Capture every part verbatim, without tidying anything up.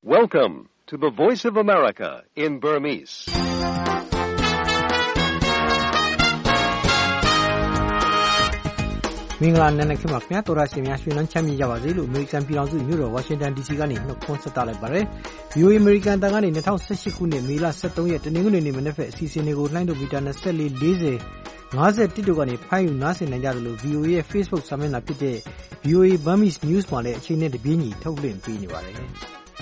Welcome to the Voice of America in Burmese. ။မင်္ဂလာနံနက်ခင်းပါခင်ဗျာတော်ရရှင်များရှင်လန်းချမ်းမြေ့ကြပါစေလို့အမေရိကန်ပြည်ထောင်စုမြို့တော်ဝါရှင်တန် ဒီ စီ ကနေနှုတ်ခွန်းဆက်သလိုက်ပါတယ်။ ဗွီအိုအေ အမေရိကန်တန်ကနေ၂၀၁၈ခုနှစ်မေလ၁၃ရက်တနင်္ဂနွေနေ့မနက်ဖက်အစီအစဉ်တွေကိုလှိုင်းဒိုမီတာ၂၄ ၄၀ ၅၁တို့ကနေဖမ်းယူနားဆင်နိုင်ကြတယ်လို့ ဗွီအိုအေရဲ့ Facebook စာမျက်နှာဖြစ်တဲ့ ဗွီအိုအေ Burmese News မှာလည်းအချိန်နဲ့တပြေးညီထုတ်လွှင့်ပေးနေပါတယ်။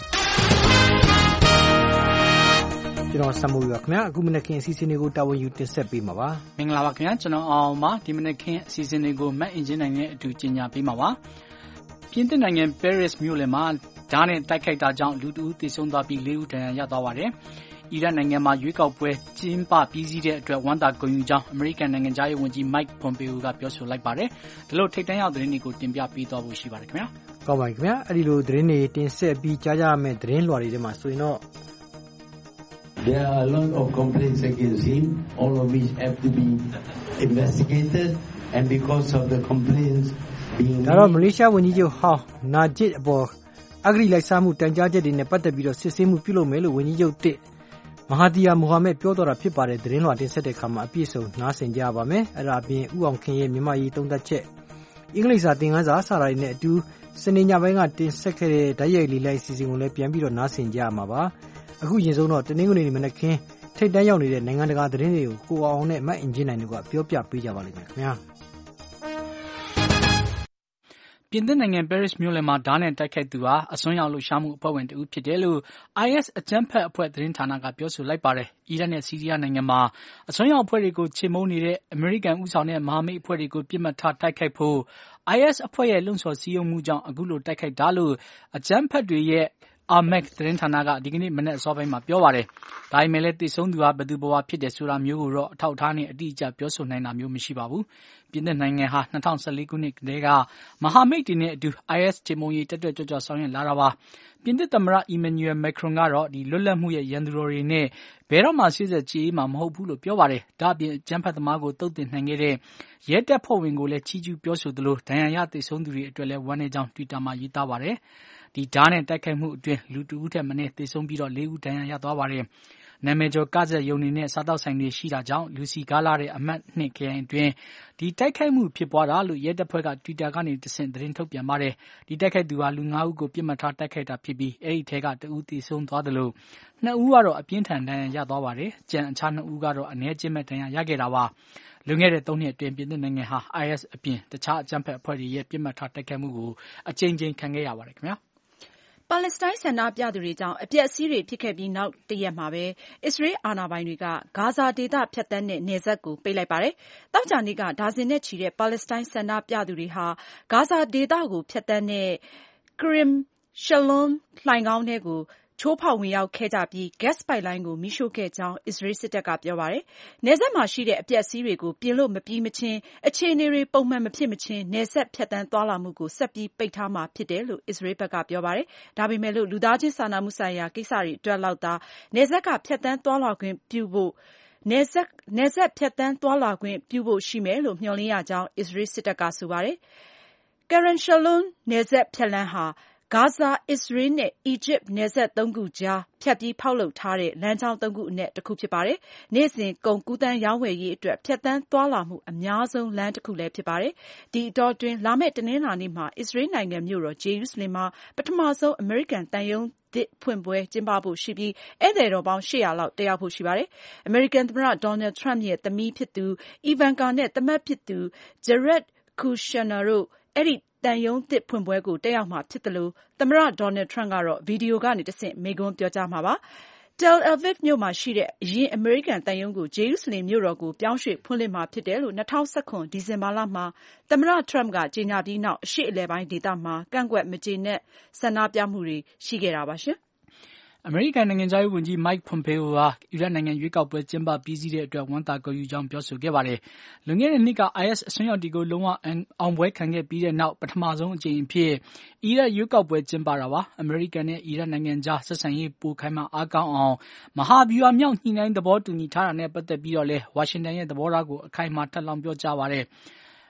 ကျွန်တော်ဆမ်မိုးရခင်ဗျာအခုမနက်ခင်းအစီအစဉ်တွေကိုတာဝန်ယူတင်ဆက်ပေးမှာပါမင်္ဂလာပါခင်ဗျာကျွန်တော်အောင်ပါဒီမနက်ခင်းအစီအစဉ်တွေကိုမတ်အင်ဂျင်နိုင်နဲ့အတူကြီးညာပေးမှာပါပြင်သစ်နိုင်ငံ Paris မြို့လယ်မှာဓာတ်နဲ့တိုက်ခိုက်တာကြောင့်လူတဦးသေဆုံးသွားပြီးလေးဦးဒဏ်ရာရသွားပါတယ်အီရတ်နိုင်ငံမှာရွေးကောက်ပွဲကျင်းပပြီးစီးတဲ့အတွက်ဝန်တာဂုဏ်ယူကြောင်းအမေရိကန်နိုင်ငံသားရေးဝန်ကြီး Mike Pompeo ကပြောဆိုလိုက်ပါတယ်ဒီလိုထိပ်တန်းရောက်သတင်းတွေကိုတင်ပြပေးသွားဖို့ရှိပါတယ်ခင်ဗျာကောင်းပါပြီခင်ဗျာအဲ့ဒီလိုသတင်းတွေတင်ဆက်ပြီးကြားကြရမယ့်သတင်းလွှာတွေထဲမှာဆိုရင်တော့ There are a lot of complaints against him, all of which have to be investigated, and because of the complaints being ဒါတော့မလေးရှားဝန်ကြီးချုပ်ဟောင်းနာဂျစ်အပေါ်အဂရိလိုက်စားမှုတန်ကြားချက်တွေနဲ့ပတ်သက်ပြီးတော့စစ်ဆေးမှုပြုလုပ်မယ်လို့ဝန်ကြီးချုပ်တစ်မဟာဒီယာမိုဟာမက်ပြောတော်တာဖြစ်ပါတယ်သတင်းလွှာတင်ဆက်တဲ့အခါမှာအပြည့်စုံနားဆင်ကြပါမယ်အဲ့ဒါအပြင်ဥအောင်ခင်ရဲ့မြန်မာရေးသုံးသပ်ချက်အင်္ဂလိပ်စာသင်ခန်းစာစာရိုက်နဲ့အတူစနေညပိုင်းကတင်ဆက်ခဲ့တဲ့ဓာတ်ရိုက်လေးလိုက်စီစဉ်ကိုလည်းပြန်ပြီးတော့နားဆင်ကြရမှာပါအခုရင်ဆုံးတော့တနင်္ဂနွေနေ့မနက်ခင်းထိပ်တန်းရောက်နေတဲ့နိုင်ငံတကာသတင်းတွေကိုကိုအောင်နဲ့မတ်အင်ဂျင်နိုင်တို့ကပြောပြပေးကြပါလိမ့်မယ်ခင်ဗျာပြင်သစ်နိုင်ငံ Paris မြို့လယ်မှာဓာတ်နဲ့တိုက်ခိုက်သူဟာအစွန်းရောက်လှုပ်ရှားမှုအဖွဲ့ဝင်တဦးဖြစ်တယ်လို့ I S အကြမ်းဖက်အဖွဲ့သတင်းဌာနကပြောဆိုလိုက်ပါတယ်။အီရတ်နဲ့ဆီးရီးယားနိုင်ငံမှာအစွန်းရောက်အဖွဲ့တွေကိုချေမှုန်းနေတဲ့အမေရိကန်ဦးဆောင်တဲ့မဟာမိတ်အဖွဲ့တွေကိုပြစ်မှတ်ထားတိုက်ခိုက်ဖို့ I S အဖွဲ့ရဲ့လှုံ့ဆော်စည်းရုံးမှုကြောင့်အခုလိုတိုက်ခိုက်တာလို့အကြမ်းဖက်တွေရဲ့Amaq သတင်းဌာနကဒီကနေ့မနေ့အစောပိုင်းမှာပြောပါတယ်။ဒါပေမဲ့လည်းတည်ဆုံးသူဟာဘယ်သူဘဝဖြစ်တယ်ဆိုတာမျိုးကိုတော့အထောက်အထားနဲ့အတိအကျပြောဆိုနိုင်တာမျိုးမရှိပါဘူး။ပြင်သစ်နိုင်ငံဟာ၂၀၁၄ခုနှစ်ကတည်းကမဟာမိတ်တွေနဲ့အတူ I S ချေမှုန်းရေးတက်တက်ကြွကြွဆောင်ရွက်လာတာပါ။ပြင်သစ်သမ္မတ Emmanuel Macron ကတော့ဒီလွတ်လပ်မှုရဲ့ရန်သူတော်တွေနဲ့ဘယ်တော့မှရှေ့ဆက်ကြည့်မှာမဟုတ်ဘူးလို့ပြောပါတယ်။ဒါ့အပြင်အကြမ်းဖက်သမားကိုတုတ်တင်နိုင်ခဲ့တဲ့ရဲတပ်ဖွဲ့ဝင်ကိုလည်းချီးကျူးပြောဆိုသလိုဒဏ်ရာရတည်ဆုံးသူတွေအတွက်လည်းဝမ်းနည်းကြောင်း Twitter မှာရေးသားပါတယ်။ဒီဓာတ်နဲ့တိုက်ခိုက်မှုအတွင်းလူတဦးထက်မနည်းသေဆုံးပြီးတော့လေးဦးဒဏ်ရာရသွားပါတယ်။နာမည်ကျော်ကဇက်ယုံနေနဲ့စားတောက်ဆိုင်တွေရှိတာကြောင့်လူစီကားလာတဲ့အမှတ်နှစ်ခရိုင်အတွင်းဒီတိုက်ခိုက်မှုဖြစ်ပွားတာလို့ရဲတပ်ဖွဲ့က Twitter ကနေတဆင့်သတင်းထုတ်ပြန်ပါတယ်။ဒီတိုက်ခိုက်သူဟာလူငါးဦးကိုပြစ်မှတ်ထားတိုက်ခိုက်တာဖြစ်ပြီးအဲ့ဒီထဲကတဦးသေဆုံးသွားတယ်လို့နှစ်ဦးကတော့အပြင်းထန်ဒဏ်ရာရသွားပါတယ်။ကျန်အခြားနှစ်ဦးကတော့အနည်းကျဉ်းမဲ့ဒဏ်ရာရခဲ့တာပါ။လွန်ခဲ့တဲ့သုံးနှစ်အတွင်းပြင်သစ်နိုင်ငံဟာ I S အပြင်တခြားအကြမ်းဖက်အဖွဲ့တွေရဲ့ပြစ်မှတ်ထားတိုက်ခိုက်မှုကိုအကြိမ်ကြိမ်ခံခဲ့ရပါတယ်ခင်ဗျာ။ပါလက်စတိုင်းဆန္ဒပြသူတွေကြောင့်အပျက်အစီးတွေဖြစ်ခဲ့ပြီးနောက်တရက်မှာပဲအစ္စရေးအာဏာပိုင်တွေကဂါဇာဒေသဖြတ်သန်းတဲ့နယ်စပ်ကိုပိတ်လိုက်ပါတယ်။သောကြာနေ့ကဒါဇင်နဲ့ချီတဲ့ပါလက်စတိုင်းဆန္ဒပြသူတွေဟာဂါဇာဒေသကိုဖြတ်သန်းတဲ့ Kerem Shalom လှိုဏ်ခေါင်းထဲကိုချိုးဖောက်ဝင်ရောက်ခဲ့ကြပြီး gas ပိုက်လိုင်းကိုမီးရှို့ခဲ့ကြောင်းအစ္စရေးစစ်တပ်ကပြောပါတယ်။နယ်စပ်မှာရှိတဲ့အပျက်အစီးတွေကိုပြင်လို့မပြီးမချင်းအခြေအနေတွေပုံမှန်မဖြစ်မချင်းနယ်စပ်ဖြတ်သန်းသွားလာမှုကိုဆက်ပြီးပိတ်ထားမှာဖြစ်တယ်လို့အစ္စရေးဘက်ကပြောပါတယ်။ဒါပေမဲ့လို့လူသားချင်းစာနာမှုဆိုင်ရာကိစ္စတွေအတွက်လောက်သာနယ်စပ်ကဖြတ်သန်းသွားလာခွင့်ပြုဖို့နယ်စပ်နယ်စပ်ဖြတ်သန်းသွားလာခွင့်ပြုဖို့ရှိမယ်လို့မျှော်လင့်ရကြောင်းအစ္စရေးစစ်တပ်ကဆိုပါတယ်။ Kerem Shalom နယ်စပ်ဖြတ်လမ်းဟာဂါဇာ၊အစ္စရေးနဲ့အီဂျစ်နယ်စပ်သုံးခုကြားဖြတ်ပြီးဖောက်လုပ်ထားတဲ့လမ်းကြောင်းသုံးခုအနက်တခုဖြစ်ပါတယ်။နေ့စဉ်ကုန်ကူးသန်းရောင်းဝယ်ရေးအတွက်ဖြတ်သန်းသွားလာမှုအများဆုံးလမ်းတခုလည်းဖြစ်ပါတယ်။ဒီအတောအတွင်းလာမယ့်တနင်္လာနေ့မှာအစ္စရေးနိုင်ငံမြို့တော်ဂျေရုဆလင်မှာပထမဆုံးအမေရိကန်သံရုံးသစ်ဖွင့်ပွဲကျင်းပဖို့ရှိပြီးဧည့်သည်တော်ပေါင်းရှစ်ရာလောက်တက်ရောက်ဖို့ရှိပါတယ်။အမေရိကန်သမ္မတ Donald Trump ရဲ့သမီးဖြစ်သူ Ivanka နဲ့သားမက်ဖြစ်သူ Jared Kushner တို့အဲဒီသံရုံးသစ်ဖွင့်ပွဲကိုတက်ရောက်မှာဖြစ်သလိုသမ္မတ Donald Trump ကတော့ဗီဒီယိုကနေတဆင့်မိန့်ခွန်းပြောကြားမှာပါ။ Tel Aviv မြို့မှာရှိတဲ့အရင်အမေရိကန်သံရုံးကိုဂျေရုဆလင်မြို့တော်ကိုပြောင်းရွှေ့ဖွင့်လှစ်မှာဖြစ်တယ်လို့၂၀၁၇ဒီဇင်ဘာလမှာသမ္မတ Trump ကကြေညာပြီးနောက်အရှေ့အလယ်ပိုင်းဒေသမှာကန့်ကွက်မကျေနပ်ဆန္ဒပြမှုတွေရှိခဲ့တာပါရှင်။အမေရိကန်နိုင်ငံခြားရေးဝန်ကြီး Mike Pompeo ဟာအီရတ်နိုင်ငံရွေးကောက်ပွဲကျင်းပပြီးစီးတဲ့အတွက်ဝမ်းသာဂုဏ်ယူကြောင်းပြောဆိုခဲ့ပါတယ်။လွန်ခဲ့တဲ့နှစ်က I S အစွန်းရောက်တွေကိုလုံးဝအောင်ပွဲခံခဲ့ပြီးတဲ့နောက်ပထမဆုံးအကြိမ်အဖြစ်အီရတ်ရွေးကောက်ပွဲကျင်းပတာပါ။အမေရိကန်နဲ့အီရတ်နိုင်ငံကြားဆက်ဆံရေးပိုခိုင်မာအားကောင်းအောင်မဟာဗျူဟာမြောက်ညှိနှိုင်းသဘောတူညီထားတာနဲ့ပတ်သက်ပြီးတော့လည်းဝါရှင်တန်ရဲ့သဘောထားကိုအခိုင်အမာထပ်လောင်းပြောကြားပါတယ်။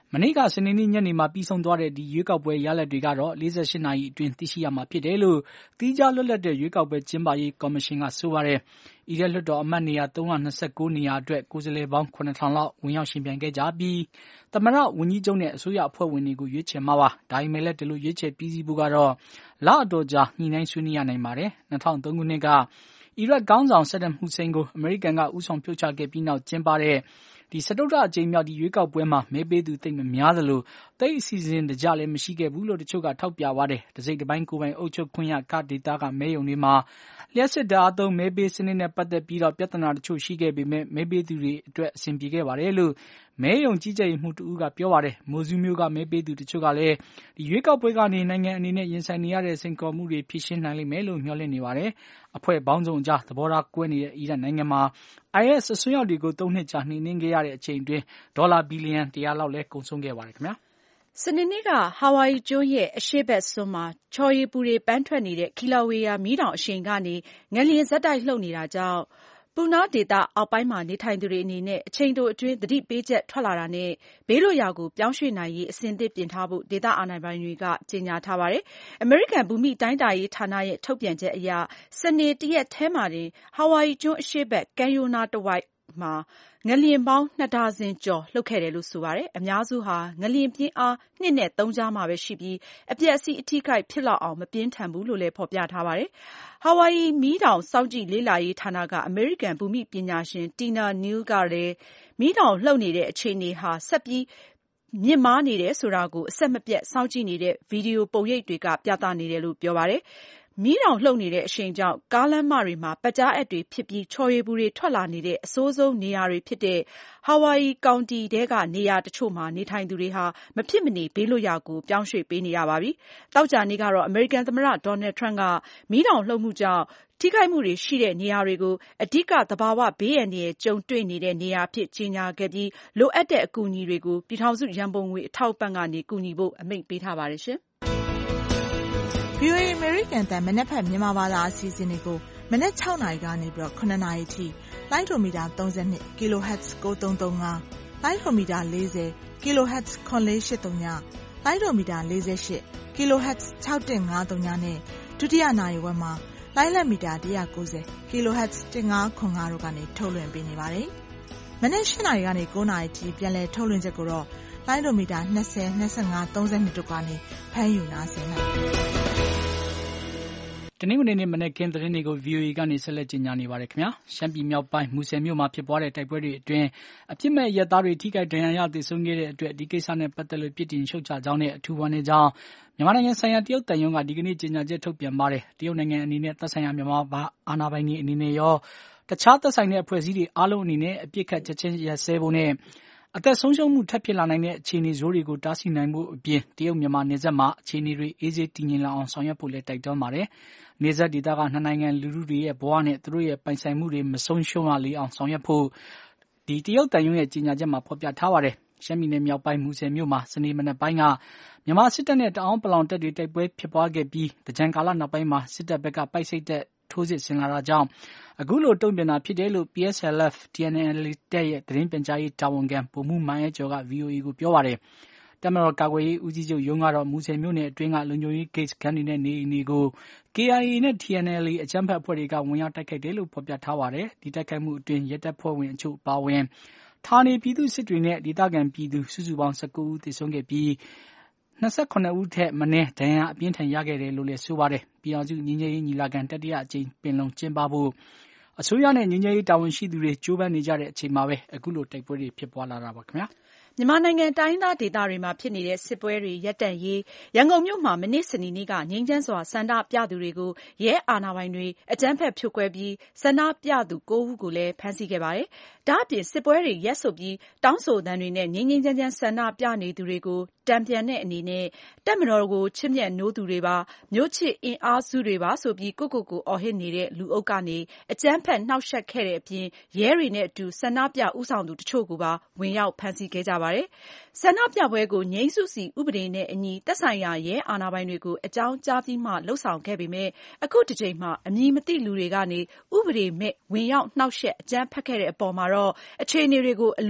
မနေ့ကစနေနေ့ညနေမှာပြီးဆုံးသွားတဲ့ဒီရွေးကောက်ပွဲရလဒ်တွေကတော့၄၈နာရီအတွင်းသိရှိရမှာဖြစ်တယ်လို့တီးခြားလွတ်လပ်တဲ့ရွေးကောက်ပွဲကျင်းပရေးကော်မရှင်ကဆိုပါတယ်။အီရက်လွှတ်တော်အမတ်နေရာ၃၂၉နေရာအတွက်ကိုယ်စားလှယ်ပေါင်းခုနှစ်ထောင်လောက်ဝင်ရောက်ရှင်ပြိုင်ခဲ့ကြပြီးသမ္မတဝန်ကြီးချုပ်နဲ့အစိုးရအဖွဲ့ဝင်တွေကိုရွေးချယ်မှာပါ။ဒါပေမဲ့လည်းဒီလိုရွေးချယ်ပြီးစီးဖို့ကတော့လအတော်ကြာညှိနှိုင်းဆွေးနွေးရနိုင်ပါတယ်။၂၀၀၃ခုနှစ်ကအီရတ်ခေါင်းဆောင်ဆဒမ်ဟူစိန်ကိုအမေရိကန်ကဦးဆောင်ဖြုတ်ချခဲ့ပြီးနောက်ကျင်းပတဲ့ဒီစတုတ္ထအကြိမ်မြောက်ဒီရွေးကောက်ပွဲမှာမဲပေးသူသိပ်မများသလိုတိတ်အစီအစဉ်တကြလည်းမရှိခဲ့ဘူးလို့တချို့ကထောက်ပြပါတယ်။တစိမ့်တစ်ပိုင်းကိုယ်ပိုင်အုပ်ချုပ်ခွင့်ရကဒေတာကမဲယုံတွေမှာလျှက်စစ်ဓာတ်အားသုံးမဲပေးစနစ်နဲ့ပတ်သက်ပြီးတော့ပြဿနာတချို့ရှိခဲ့ပေမဲ့မဲပေးသူတွေအတွက်အဆင်ပြေခဲ့ပါတယ်လို့မဲယုံကြီးကြပ်မှုတူကပြောပါတယ်။မိုဇူးမျိုးကမဲပေးသူတချို့ကလည်းဒီရွေးကောက်ပွဲကနေနိုင်ငံအနေနဲ့ရင်ဆိုင်နေရတဲ့စိန်ခေါ်မှုတွေဖြေရှင်းနိုင်လိမ့်မယ်လို့မျှော်လင့်နေပါတယ်။အဖွဲ့ပေါင်းစုံအကြားသဘောထားကွဲနေတဲ့အီရတ်နိုင်ငံမှာ အိုင်အက်စ် အစွန်းရောက်တွေကိုသုံးနှစ်ကြာနှိမ်နင်းခဲ့ရတဲ့အချိန်အတွင်းဒေါ်လာဘီလီယံတရာလောက်လဲကုန်ဆုံးခဲ့ပါတယ်ခင်ဗျာ။စနေနေ့ကဟာဝိုင်ကျွန်းရဲ့အရှေ့ဘက်စွန်းမှာချော်ရည်ပူတွေပန်းထွက်နေတဲ့ကီလာဝေယာမီးတောင်အရှိန်ကနေငလျင်ဆက်တိုက်လှုပ်နေတာကြောင့်ပူနာဒေသအောက်ပိုင်းမှာနေထိုင်သူတွေအနေနဲ့အချိန်တိုအတွင်းသတိပေးချက်ထွက်လာတာနဲ့ဘေးလွတ်ရာကိုပြောင်းရွှေ့နိုင်ရေးအဆင်သင့်ပြင်ထားဖို့ဒေသအာဏာပိုင်တွေကကြေညာထားပါတယ်။အမေရိကန်ဘူမိတိုင်းတာရေးဌာနရဲ့ထုတ်ပြန်ချက်အရစနေတရက်ထဲမှာတင်ဟာဝိုင်ကျွန်းအရှေ့ဘက်ကမ်းရိုးနားတဝိုက်မှာငလျင်ပေါင်းနှစ်ဒါဇင်ကျော်လှုပ်ခဲ့တယ်လို့ဆိုပါတယ်။အများစုဟာငလျင်ပြင်းအားနှစ်နဲ့သုံးကြားမှာပဲရှိပြီးအပျက်အစီးအထိခိုက်ဖြစ်လောက်အောင်မပြင်းထန်ဘူးလို့လည်းဖော်ပြထားပါတယ်။ဟာဝိုင်မီးတောင်စောင့်ကြည့်လေ့လာရေးဌာနကအမေရိကန်ဘူမိပညာရှင်တီနာနူးကလည်းမီးတောင်လှုပ်နေတဲ့အခြေအနေဟာဆက်ပြီးမြင့်မားနေတယ်ဆိုတာကိုအဆက်မပြတ်စောင့်ကြည့်နေတဲ့ဗီဒီယိုပုံရိပ်တွေကပြသနေတယ်လို့ပြောပါတယ်။မီးတောင်လှုပ်နေတဲ့အရှိန်ကြောင့်ကားလမ်းမတွေမှာပကြားအက်တွေဖြစ်ပြီးချော်ရည်ပူတွေထွက်လာနေတဲ့အဆိုးဆုံးနေရာတွေဖြစ်တဲ့ဟာဝိုင်ကောင်တီထဲကနေရာတချို့မှာနေထိုင်သူတွေဟာမဖြစ်မနေဘေးလွတ်ရာကိုပြောင်းရွှေ့ပေးနေရပါပြီ။သောကြာနေ့ကတော့အမေရိကန်သမ္မတဒေါ်နယ်ထရန့်ကမီးတောင်လှုပ်မှုကြောင့်ထိခိုက်မှုတွေရှိတဲ့နေရာတွေကိုအဓိကသဘာဝဘေးအန္တရာယ်ကြုံတွေ့နေတဲ့နေရာအဖြစ်ကြေညာခဲ့ပြီးလိုအပ်တဲ့အကူအညီတွေကိုပြည်ထောင်စုရန်ပုံငွေအထောက်အပံ့ကနေကူညီဖို့အမိန့်ပေးထားပါတယ်ရှင်။ဗွီအိုအေ American တန်မနက်ဖြန်မြန်မာဘာသာအစီအစဉ်တွေကိုမနက်၆နာရီကနေပြီးတော့ခုနှစ်နာရီထိလိုင်းဒိုမီတာသုံး၂ kilohertz ကိုသုံးသုံး၅လိုင်းဒိုမီတာ၄၀ kilohertz ခွန်လေး၈၃ညလိုင်းဒိုမီတာ၄၈ kilohertz ၆၁၅၃ညနဲ့ဒုတိယနာရီဝက်မှာလိုင်းလက်မီတာ၁၉၀ kilohertz ၁၅ခွန်၅တို့ကနေထုတ်လွှင့်ပေးနေပါတယ်။မနက်၈နာရီကနေ၉နာရီထိပြန်လည်ထုတ်လွှင့်ချက်ကိုတော့လိုင်းဒိုမီတာ၂၀ ၂၅ ၃၂တို့ကနေဖမ်းယူနားဆင်နိုင်ပါတယ်။တနင်္ဂနွေနေ့မနေ့ကင်းသတင်းတွေကို ဗီအိုအေကနေဆက်လက်ကြေညာနေပါတယ်ခင်ဗျာရှမ်းပြည်မြောက်ပိုင်းမူဆယ်မြို့မှာဖြစ်ပွားတဲ့တိုက်ပွဲတွေအတွင်းအပြစ်မဲ့ရဲသားတွေထိခိုက်ဒဏ်ရာရသေဆုံးခဲ့တဲ့အတွက်ဒီကိစ္စနဲ့ပတ်သက်လို့ပြစ်တင်ရှုတ်ချကြောင်းနဲ့အထူးဝမ်းနည်းကြောင်းမြန်မာနိုင်ငံဆိုင်ရာတရုတ်တန်ယုံကဒီကနေ့ကြေညာချက်ထုတ်ပြန်ပါတယ်တရုတ်နိုင်ငံအနေနဲ့သက်ဆိုင်ရာမြန်မာအာဏာပိုင်တွေအနေနဲ့ရောတခြားသက်ဆိုင်တဲ့အဖွဲ့အစည်းတွေအားလုံးအနေနဲ့အပြစ်ခတ်ချက်ချင်းရပ်စဲဖို့နဲ့အသက်ဆုံးရှုံးမှုထပ်ဖြစ်လာနိုင်တဲ့အခြေအနေဆိုးတွေကိုတားဆီးနိုင်ဖို့အပြင်တရုတ်မြန်မာနယ်စပ်မှာအခြေအနေတွေအေးဆေးတည်ငြိမ်လာအောင်ဆောင်ရွက်ဖို့လည်းတိုက်တွန်းပါတယ်။နယ်စပ်ဒေသကနှစ်နိုင်ငံလူထုတွေရဲ့ဘဝနဲ့သူတို့ရဲ့ပိုင်ဆိုင်မှုတွေမဆုံးရှုံးရလေအောင်ဆောင်ရွက်ဖို့ဒီတရုတ်တန်ယုံရဲ့ကြေညာချက်မှာဖော်ပြထားပါတယ်။ရှမ်းပြည်နယ်မြောက်ပိုင်းမူဆယ်မြို့မှာစနေမနက်ပိုင်းကမြန်မာစစ်တပ်နဲ့တအောင်းပလောင်တပ်တွေတိုက်ပွဲဖြစ်ပွားခဲ့ပြီးတကြံကာလနောက်ပိုင်းမှာစစ်တပ်ဘက်ကပိုက်စိတ်တဲ့ထိုးစစ်ဆင်လာတာကြောင့်အခုလိုတုံ့ပြန်တာဖြစ်တယ်လို့ ပီ အက်စ် အယ်လ် အက်ဖ် တီ အန် အယ်လ် တပ်ရဲ့သတင်းပြန်ကြားရေးတာဝန်ခံဗိုလ်မှူးမိုင်းအဲကျော်က ဗီအိုအေကိုပြောပါတယ်။တပ်မတော်ကာကွယ်ရေးဦးစီးချုပ်ရုံးကတော့မူဆယ်မြို့နယ်အတွင်းကလုံခြုံရေးဂိတ်စခန်းတွေနဲ့နေအိမ်တွေကို ကေ အိုင် အေ နဲ့ တီ အန် အယ်လ် အေ အကြမ်းဖက်အဖွဲ့တွေကဝင်ရောက်တိုက်ခိုက်တယ်လို့ဖော်ပြထားပါတယ်။ဒီတိုက်ခိုက်မှုအတွင်းရဲတပ်ဖွဲ့ဝင်အချို့ပါဝင်ဌာနေပြည်သူစစ်တွေနဲ့ဒေသခံပြည်သူစုစုပေါင်း၁၉ဦးသေဆုံးခဲ့ပြီး၂၇ဦးထက်မနည်းဒဏ်ရာအပြင်းထန်ရခဲ့တယ်လို့လည်းဆိုပါတယ်။ပြည်အောင်စုငြိမ်းချမ်းရေးညီလာခံတတိယအကြိမ်ပင်လုံကျင်းပဖို့အစိုးရနဲ့ငြိမ်းချမ်းရေးတာဝန်ရှိသူတွေကြိုးပမ်းနေကြတဲ့အချိန်မှာပဲအခုလိုတိုက်ပွဲတွေဖြစ်ပွားလာတာပါခင်ဗျာ။မြန်မာနိုင်ငံတိုင်းသားဒေသတွေမှာဖြစ်နေတဲ့စစ်ပွဲတွေရပ်တန့်ရေးရန်ကုန်မြို့မှာမနေ့စနေနေ့ကငြိမ်းချမ်းစွာဆန္ဒပြသူတွေကိုရဲအာဏာပိုင်တွေအကြမ်းဖက်ဖြိုခွဲပြီးဆန္ဒပြသူ၉ဦးကိုလည်းဖမ်းဆီးခဲ့ပါတယ်။ဒါ့အပြင်စစ်ပွဲတွေရပ်ဆိုပြီးတောင်းဆိုသံတွေနဲ့ငြိမ်းငြိမ်းချမ်းချမ်းဆန္ဒပြနေသူတွေကိုတံပြန်တဲ့အနေနဲ့တပ်မတော်ကိုချစ်မြတ်နိုးသူတွေပါမျိုးချစ်အင်အားစုတွေပါဆိုပြီးကိုကိုကိုအော်ဟစ်နေတဲ့လူအုပ်ကနေအကြမ်းဖက်နှောက်ယှက်ခဲ့တဲ့အပြင်ရဲတွေနဲ့အတူဆန္ဒပြဦးဆောင်သူတချို့ကိုပါဝင်ရောက်ဖမ်းဆီးခဲ့ကြပါတယ်။ဆန္ဒပြပွဲကိုငြိမ်းစုစီဥပဒေနဲ့အညီသက်ဆိုင်ရာရဲအာဏာပိုင်တွေကိုအကြောင်းကြားပြီးမှလှုပ်ဆောင်ခဲ့ပေမဲ့အခုတစ်ကြိမ်မှာအမည်မသိလူတွေကနေဥပဒေမဲ့ဝင်ရောက်နှောက်ယှက်အကြမ်းဖက်ခဲ့တဲ့အပေါ်မှာတော့အခြေအနေတွေကိုအလွန်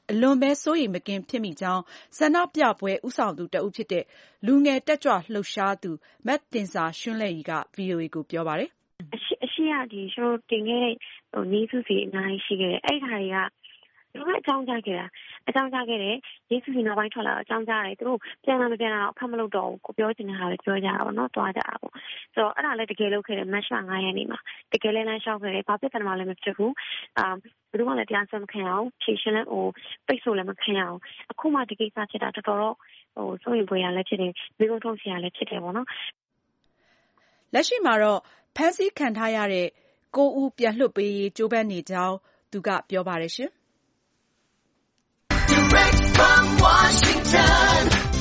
အလွန်ပဲစိုးရိမ်မကင်းဖြစ်မိကြောင်းဆန္ဒပြပွဲဦးဆောင်သူတဦးဖြစ်တဲ့လူငယ်တက်ကြွလှုပ်ရှားသူမတ်တင်စာရွှန်းလဲ့ရီက ဗွီအိုအေကိုပြောပါတယ်။အရှိအရှိရဒီကျွန်တော်တင်ခဲ့တဲ့ဟိုနည်းစုစီအများကြီးရှိခဲ့တယ်။အဲ့ဒီဟာတွေကသူကအကြောင်းကြားခဲ့တာအကြောင်းကြားခဲ့တယ်ယေစုစီနောက်ပိုင်းထွက်လာအကြောင်းကြားတယ်သူတို့ပြန်လာမပြန်လာတော့အဖတ်မလုပ်တော့ဘူးကိုပြောချင်တဲ့ဟာလည်းပြောကြတာပေါ့နော်တွားကြတာပေါ့ဆိုတော့အဲ့ဒါလည်းတကယ်လုပ်ခဲ့တယ်မတ်လငါးရက်နေ့မှာတကယ်လည်းလမ်းလျှောက်ခဲ့တယ်ဘာဖြစ်တယ်မှလည်းမဖြစ်ဘူးအာဘယ်သူမှလည်းတရားစွဲမခံအောင်ဖြေရှင်းလည်းဟိုပိတ်ဆို့လည်းမခံအောင်အခုမှဒီကိစ္စဖြစ်တာတော်တော်တော့ဟိုစိုးရိမ်ပွေရလည်းဖြစ်တယ်မိကုန်းထုံးစရာလည်းဖြစ်တယ်ပေါ့နော်လက်ရှိမှာတော့ဖမ်းဆီးခံထားရတဲ့ကိုဦးပြန်လွှတ်ပေးရေးကြိုးပမ်းနေကြောင်းသူကပြောပါတယ်ရှင် Direct from Washington,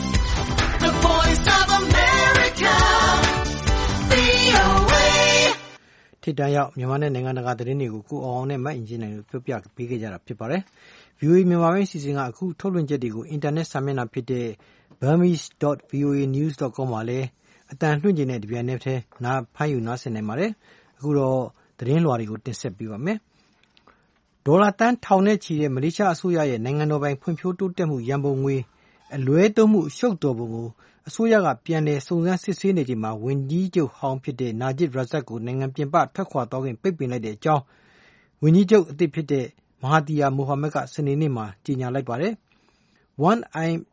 the voice of America, ဗွီအိုအေထိပ်တန်းရောက်မြန်မာနဲ့နိုင်ငံတကာသတင်းတွေကိုကိုအောင်အောင်နဲ့မတ်အင်ဂျင်နိုင်တို့ပြောပြပေးခဲ့ကြတာဖြစ်ပါတယ်။ ဗီအိုအေ မြန်မာပိုင်းစီစဉ်ကအခုထုတ်လွှင့်ချက်တွေကိုအင်တာနက်စာမျက်နှာဖြစ်တဲ့ burmese dot v o a news dot com မှာလည်းအတန်လွှင့်ကျင်တဲ့ဒီပြန်နဲ့ထဲနားဖမ်းယူနားဆင်နိုင်ပါတယ်။အခုတော့သတင်းလွှာတွေကိုတင်ဆက်ပေးပါမယ်။ဒေါ်လာတန်းထောင်နဲ့ချီတဲ့မလေးရှားအစိုးရရဲ့နိုင်ငံတော်ပိုင်ဖွံ့ဖြိုးတိုးတက်မှုရန်ပုံငွေအလွဲသုံးမှုအရှုပ်တော်ပုံကိုအစိုးရကပြန်လည်စုံစမ်းစစ်ဆေးနေချိန်မှာဝန်ကြီးချုပ်ဟောင်းဖြစ်တဲ့နာဂျစ်ရာဇတ်ကိုနိုင်ငံပြင်ပထွက်ခွာသွားခင်ပိတ်ပင်လိုက်တဲ့အကြောင်းဝန်ကြီးချုပ်အသစ်ဖြစ်တဲ့မဟာတီယာမိုဟာမက်ကစနေနေ့မှာကြေညာလိုက်ပါတယ်။ one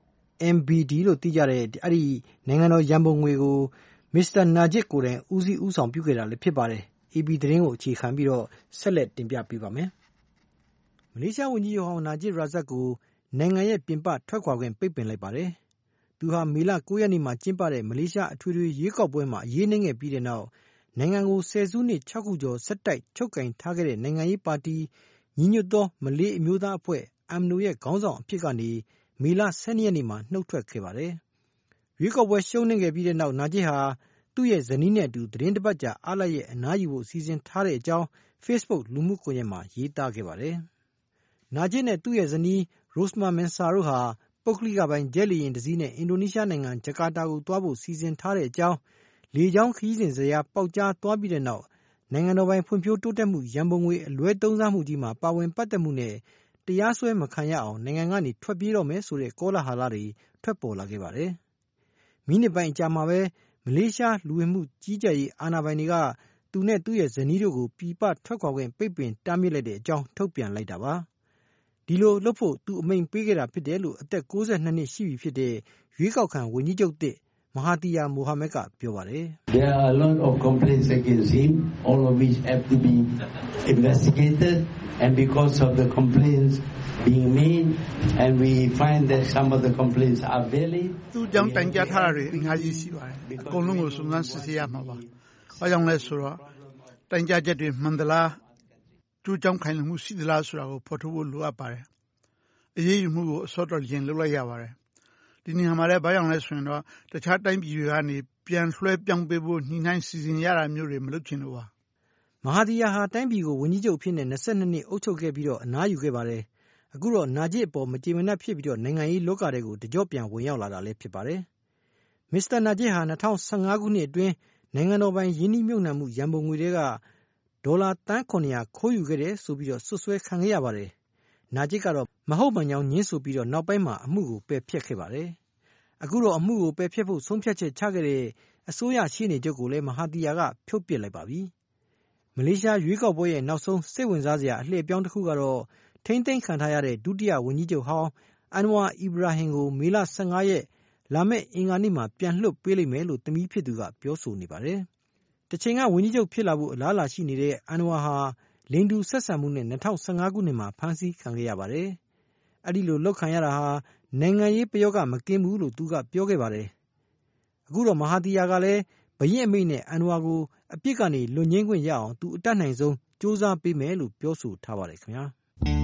M B D လို့သိကြတဲ့အဲ့ဒီနိုင်ငံတော်ရန်ပုံငွေကိုမစ္စတာနာဂျစ်ကိုယ်တိုင်ဦးစီးဦးဆောင်ပြုခဲ့တာလည်းဖြစ်ပါတယ်။ A B သတင်းကိုအခြေခံပြီးတော့ဆက်လက်တင်ပြပေးပါမယ်။မလေးရှားဝန်ကြီးချုပ်ဟောင်းနာဂျစ်ရာဇတ်ကိုနိုင်ငံရဲ့ပြင်ပထွက်ခွာခွင့်ပိတ်ပင်လိုက်ပါတယ်။သူဟာမေလကိုးရက်နေ့မှာကျင်းပတဲ့မလေးရှားအထွေထွေရွေးကောက်ပွဲမှာအရေးနှိမ့်ခဲ့ပြီးတဲ့နောက်နိုင်ငံကိုဆယ်စုနှစ်ခြောက်ခုကျော်ဆက်တိုက်ချုပ်ကိုင်ထားခဲ့တဲ့နိုင်ငံရေးပါတီညီညွတ်သောမလေးအမျိုးသားအဖွဲ့ A M N O ရဲ့ခေါင်းဆောင်အဖြစ်ကနေမေလဆယ်နှစ်ရက်နေ့မှာနှုတ်ထွက်ခဲ့ပါတယ်။ရွေးကောက်ပွဲရှုံးနိမ့်ခဲ့ပြီးတဲ့နောက်နာဂျစ်ဟာသူ့ရဲ့ဇနီးနဲ့အတူသတင်းတစ်ပတ်ကြာအားလပ်ရက်အနားယူဖို့စီစဉ်ထားတဲ့အကြောင်း Facebook လူမှုကွန်ရက်မှာရေးသားခဲ့ပါတယ်။နာဂျစ်နဲ့သူ့ရဲ့ဇနီး Rosmah Mansor တို့ဟာပုဂ္ဂလိကပိုင်းဂျက်လေယာဉ်တစ်စီးနဲ့အင်ဒိုနီးရှားနိုင်ငံဂျကာတာကိုသွားဖို့စီစဉ်ထားတဲ့အကြောင်းလေကြောင်းခရီးစဉ်ဇယားပေါက်ကြားသွားပြီးတဲ့နောက်နိုင်ငံတော်ပိုင်ဖွံ့ဖြိုးတိုးတက်မှုရန်ပုံငွေအလွဲသုံးစားမှုကြီးမှာပါဝင်ပတ်သက်မှုနဲ့တရားစွဲမခံရအောင်နိုင်ငံကနေထွက်ပြေးတော့မယ်ဆိုတဲ့ကောလဟာလတွေထွက်ပေါ်လာခဲ့ပါတယ်။မိနစ်ပိုင်းအကြာမှာပဲမလေးရှားလူဝင်မှုကြီးကြပ်ရေးအာဏာပိုင်တွေကသူနဲ့သူ့ရဲ့ဇနီးတို့ကိုပြည်ပထွက်ခွာခွင့်ပိတ်ပင်တားမြစ်လိုက်တဲ့အကြောင်းထုတ်ပြန်လိုက်တာပါ။ဒီလိုလုပ်ဖို့သူအမိန့်ပေးခဲ့တာဖြစ်တယ်လို့အသက်ကိုးဆယ်နှစ်နှစ်ရှိပြီဖြစ်တဲ့ရွေးကောက်ခံဝန်ကြီးချုပ်သစ်မဟာတီယာမိုဟာမက်ကပြောပါတယ်။ There are a lot of complaints against him, all of which have to be investigated, and because of the complaints being made, and we find that some of the complaints are valid. သူကြောင့်တိုင်ကြားထားတာတွေအများကြီးရှိပါတယ်။အကုန်လုံးကိုစုံစမ်းစစ်ဆေးရမှာပါ။ဘာကြောင့်လဲဆိုတော့တိုင်ကြားချက်တွေမှန်သလားကျိုးကြောင့်ခိုင်လုံမှုရှိသလားဆိုတာကိုဖော်ထုတ်ဖို့လိုအပ်ပါတယ်။အရေးယူမှုကိုအစောတော်ရင်လုပ်လိုက်ရပါတယ်။ဒီနေရာမှာလည်းဘာကြောင့်လဲဆိုရင်တော့တခြားတိုင်းပြည်တွေကနေပြန်လွှဲပြောင်းပေးဖို့ညှိနှိုင်းစီစဉ်ရတာမျိုးတွေမလုပ်ချင်လို့ပါ။မဟာတီယာဟာတိုင်းပြည်ကိုဝန်ကြီးချုပ်အဖြစ်နဲ့နှစ်နှစ်နှစ်အုပ်ချုပ်ခဲ့ပြီးတော့အနားယူခဲ့ပါတယ်။အခုတော့နာဂျစ်အပေါ်မကြေမနက်ဖြစ်ပြီးတော့နိုင်ငံရေးလောကတွေကိုတကြော့ပြန်ဝင်ရောက်လာတာလည်းဖြစ်ပါတယ်။မစ္စတာနာဂျစ်ဟာ၂၀၁၅ခုနှစ်အတွင်းနိုင်ငံတော်ပိုင်ယင်းနှိမ့်မြုပ်နှံမှုရန်ပုံငွေတွေကဒေါ်လာတန်းခုနှစ်ရာခိုးယူခဲ့တယ်ဆိုပြီးတော့ဆွဆွဲခံခဲ့ရပါတယ်။နာဂျစ်ကတော့မဟုတ်မှန်ကြောင်းညင်းဆိုပြီးတော့နောက်ပိုင်းမှာအမှုကိုပယ်ဖျက်ခဲ့ပါတယ်။အခုတော့အမှုကိုပယ်ဖျက်ဖို့ဆုံးဖြတ်ချက်ချခဲ့တဲ့အစိုးရရှေ့နေချုပ်ကိုလည်းမဟာတီယာကဖြုတ်ပစ်လိုက်ပါပြီ။မလေးရှားရွေးကောက်ပွဲရဲ့နောက်ဆုံးစိတ်ဝင်စားစရာအလှည့်ပြောင်းတစ်ခုကတော့ထိမ့်သိမ်းခံထားရတဲ့ဒုတိယဝန်ကြီးချုပ်ဟောင်းအန်ဝါအီဘရာဟင်ကိုမေလဆယ့်ငါရက်လာမယ့်အင်္ဂါနေ့မှာပြန်လွှတ်ပေးလိမ့်မယ်လို့သမီးဖြစ်သူကပြောဆိုနေပါတယ်။တချိန်ကဝန်ကြီးချုပ်ဖြစ်လာဖို့အလားအလာရှိနေတဲ့အန်ဝါဟာလိင်တူဆက်ဆံမှုနဲ့၂၀၁၅ခုနှစ်မှာဖမ်းဆီးခံခဲ့ရပါတယ်။အဲ့ဒီလိုလောက်ခံရတာဟာနိုင်ငံရေးပယောဂမကင်းဘူးလို့သူကပြောခဲ့ပါတယ်။အခုတော့မဟာတီယာကလည်းဘရင်အမိန့်နဲ့အန်ဝါကိုအပြစ်ကနေလွတ်ငြိမ်းခွင့်ရအောင်သူအတတ်နိုင်ဆုံးစူးစမ်းပေးမယ်လို့ပြောဆိုထားပါတယ်ခင်ဗျာ။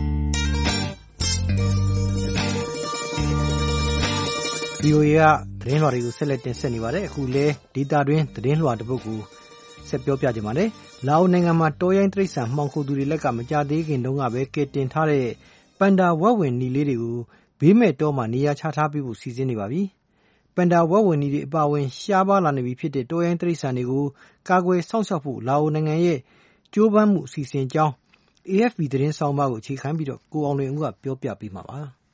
ဗီအိုအေကသတင်းလွှာတွေကိုဆက်လက်တင်ဆက်နေပါတယ်အခုလဲဒေတာတွင်းသတင်းလွှာတစ်ပုဒ်ကိုဆက်ပြောပြကြပါမယ်လာအိုနိုင်ငံမှာတောရိုင်းတိရစ္ဆာန်မှောင်ခိုသူတွေလက်ကမကြသေးခင်တုန်းကပဲကဲတင်ထားတဲ့ပန်ဒါဝက်ဝင်နီလေးတွေကိုဘေးမဲ့တောမှာနေရာချထားပေးဖို့စီစဉ်နေပါပြီပန်ဒါဝက်ဝင်နီတွေအပါအဝင်ရှားပါလာနေပြီဖြစ်တဲ့တောရိုင်းတိရစ္ဆာန်တွေကိုကာကွယ်စောင့်ရှောက်ဖို့လာအိုနိုင်ငံရဲ့ကြိုးပမ်းမှုအစီအစဉ်အကြောင်း A F P သတင်းဆောင်မကိုအခြေခံပြီးတော့ကိုအောင်လွင်ဦးကပြောပြပေးမှာပါ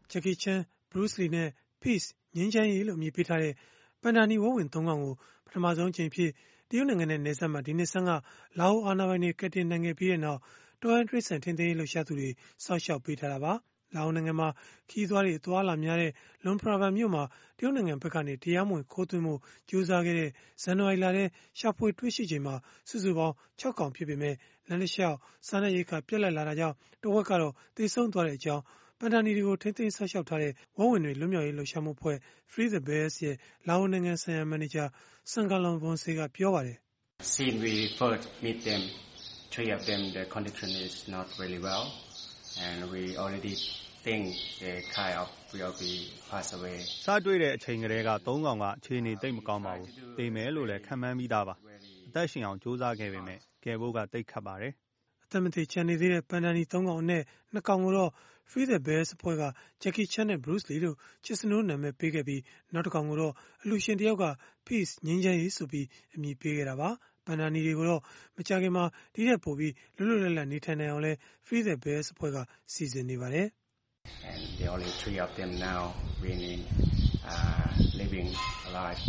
Jackie Chan, Bruce Lee နဲ့ Peace ငြိမ်းချမ်းရေးလို့အမည်ပေးထားတဲ့ပန်ဒါနီဝုန်းဝင်သုံးကောင်ကိုပထမဆုံးအကြိမ်ဖြစ်တရုတ်နိုင်ငံနဲ့နယ်စပ်မှာဒီနှစ်ဆန်းကလာအိုအာဏာပိုင်တွေကက်တင်နိုင်ခဲ့ပြီးတဲ့နောက်တော်ရန်ထရစ်ဆန်ထင်းထင်းလှူရှာသူတွေစောက်ရှောက်ပေးထားတာပါလာအိုနိုင်ငံမှာခီးသွားတွေအသွားလာများတဲ့လွန်ပရာဗန်မြို့မှာတရုတ်နိုင်ငံဘက်ကနေတရားမဝင်ခိုးသွင်းမှုကြိုးစားခဲ့တဲ့ဇန်နဝါရီလထဲရှာဖွေတွေ့ရှိချိန်မှာစုစုပေါင်း၆ကောင်ဖြစ်ပေမဲ့လမ်းတစ်လျှောက်စားနပ်ရိက္ခာပြက်လက်လာတာကြောင့်တဝက်ကတော့သေဆုံးသွားတဲ့အကြောင်းပန်ဒါနီတွေကိုထိမ့်သိမ်းဆောက်ရှောက်ထားတဲ့ဝန်းဝင်တွေလွတ်မြောက်ရေးလှုပ်ရှားမှုဖွဲ့ Free the Bears ရဲ့လာအိုနိုင်ငံဆိုင်ရာမန်နေဂျာဆန်ဂလွန်ဘွန်ဆေကပြောပါတယ် Since we first meet them, three of them, the condition is not really well, and we already think they kind of will be passed away. စတွေ့တဲ့အချိန်ကလေးကသုံးကောင်ကအခြေအနေတိတ်မကောင်းပါဘူး။တေမယ်လို့လည်းခံမှန်းပြီးသားပါ။အသက်ရှင်အောင်ကြိုးစားခဲ့ပေမဲ့ကယ်ဖို့ကတိတ်ခတ်ပါတယ်။အသက်မသေချန်နေသေးတဲ့ပန်ဒါနီသုံးကောင်နဲ့နှစ်ကောင်ကိုတော့ Free the Bears အဖွဲ့က Jackie Chan နဲ့ Bruce Lee တို့ချစ်စနိုးနာမည်ပေးခဲ့ပြီးနောက်တစ်ကောင်ကိုတော့အလူရှင်တယောက်က Peace ငြိမ်းချမ်းရေးဆိုပြီးအမည်ပေးခဲ့တာပါ။ပန်ဒါနီတွေကိုတော့မကြခင်မှာဒီထက်ပိုပြီးလွတ်လွတ်လပ်လပ်နေထိုင်နိုင်အောင်လဲ Free the Bears အဖွဲ့ကစီစဉ်နေပါတယ်။ And the only three of them now really uh, living alive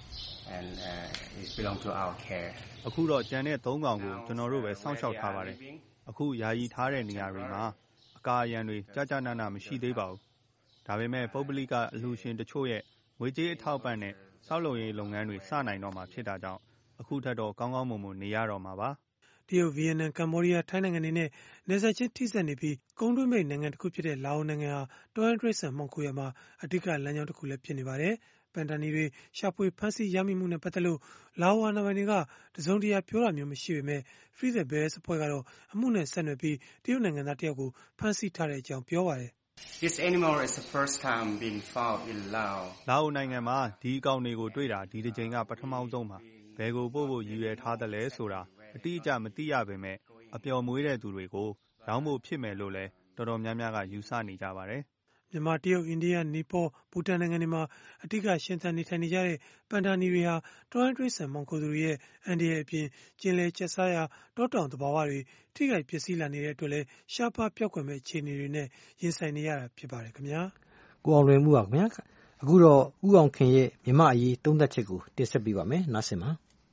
and uh, it belong to our care. အခုတော့ကျန်တဲ့သုံးကောင်ကိုကျွန်တော်တို့ပဲစောင့်ရှောက်ထားပါတယ်။အခုယာယီထားတဲ့နေရာတွေမှာအကာအရံတွေကြာကြာနာနာမရှိသေးပါဘူး။ဒါပေမဲ့ပုဂ္ဂလိကအလှူရှင်တချို့ရဲ့ငွေကြေးအထောက်ပံ့နဲ့စောက်လုပ်ရေးလုပ်ငန်းတွေစနိုင်တော့မှာဖြစ်တာကြောင့်အခုထက်တော့ကောင်းကောင်းမွန်မွန်နေရတော့မှာပါတရုတ်ဗီယက်နမ်ကမ္ဘောဒီးယားထိုင်းနိုင်ငံတွေနဲ့နယ်စပ်ချင်းထိစပ်နေပြီးကုန်းတွင်းမိတ်နိုင်ငံတစ်ခုဖြစ်တဲ့လာအိုနိုင်ငံဟာတော်ရန်ထရစ်ဆန်မှောင်ခိုရမှာအဓိကလမ်းကြောင်းတစ်ခုလည်းဖြစ်နေပါတယ်ပန်တန်နီတွေရှာဖွေဖမ်းဆီးရမိမှုနဲ့ပတ်သက်လို့လာအိုအာဏာပိုင်တွေကတစုံတရာပြောတာမျိုးမရှိပေမဲ့ Free the Bears အဖွဲ့ကတော့အမှုနဲ့ဆက်နွယ်ပြီးတရုတ်နိုင်ငံသားတယောက်ကိုဖမ်းဆီးထားတဲ့အကြောင်းပြောပါတယ် This animal is the first time being found in Laos. လာအိုနိုင်ငံမှာဒီအကောင်တွေကိုတွေ့တာဒီတစ်ချိန်ကပထမဆုံးပါဘယ်ကိုပို့ဖို့ရည်ရွယ်ထားတယ်လဲဆိုတာအတိအကျမသိရပေမဲ့အပျော်မွေးတဲ့သူတွေကိုရောင်းဖို့ဖြစ်မယ်လို့လဲတော်တော်များများကယူဆနေကြပါတယ်မြန်မာတရုတ်အိန္ဒိယနီပေါဘူတန်နိုင်ငံတွေမှာအဓိကရှင်သန်နေထိုင်နေကြတဲ့ပန်ဒါနီတွေဟာတော်ရန်ထရစ်ဆန်မောင်ခိုသူတွေရဲ့အန်ဒီရဲ့အပြင်ကျင်းလဲကျက်စားရာတောတောင်တဘာဝတွေထိခိုက်ပျက်စီးလာနေတဲ့အတွက်လဲရှားပါပြောက်ကွယ်မဲ့အခြေအနေတွေနဲ့ရင်ဆိုင်နေရတာဖြစ်ပါတယ်ခင်ဗျာကိုအောင်လွင်မှုပါခင်ဗျာအခုတော့ဥအောင်ခင်ရဲ့မြမအရေးသုံးသက်ချက်ကိုတင်ဆက်ပေးပါမယ်နားဆင်ပါ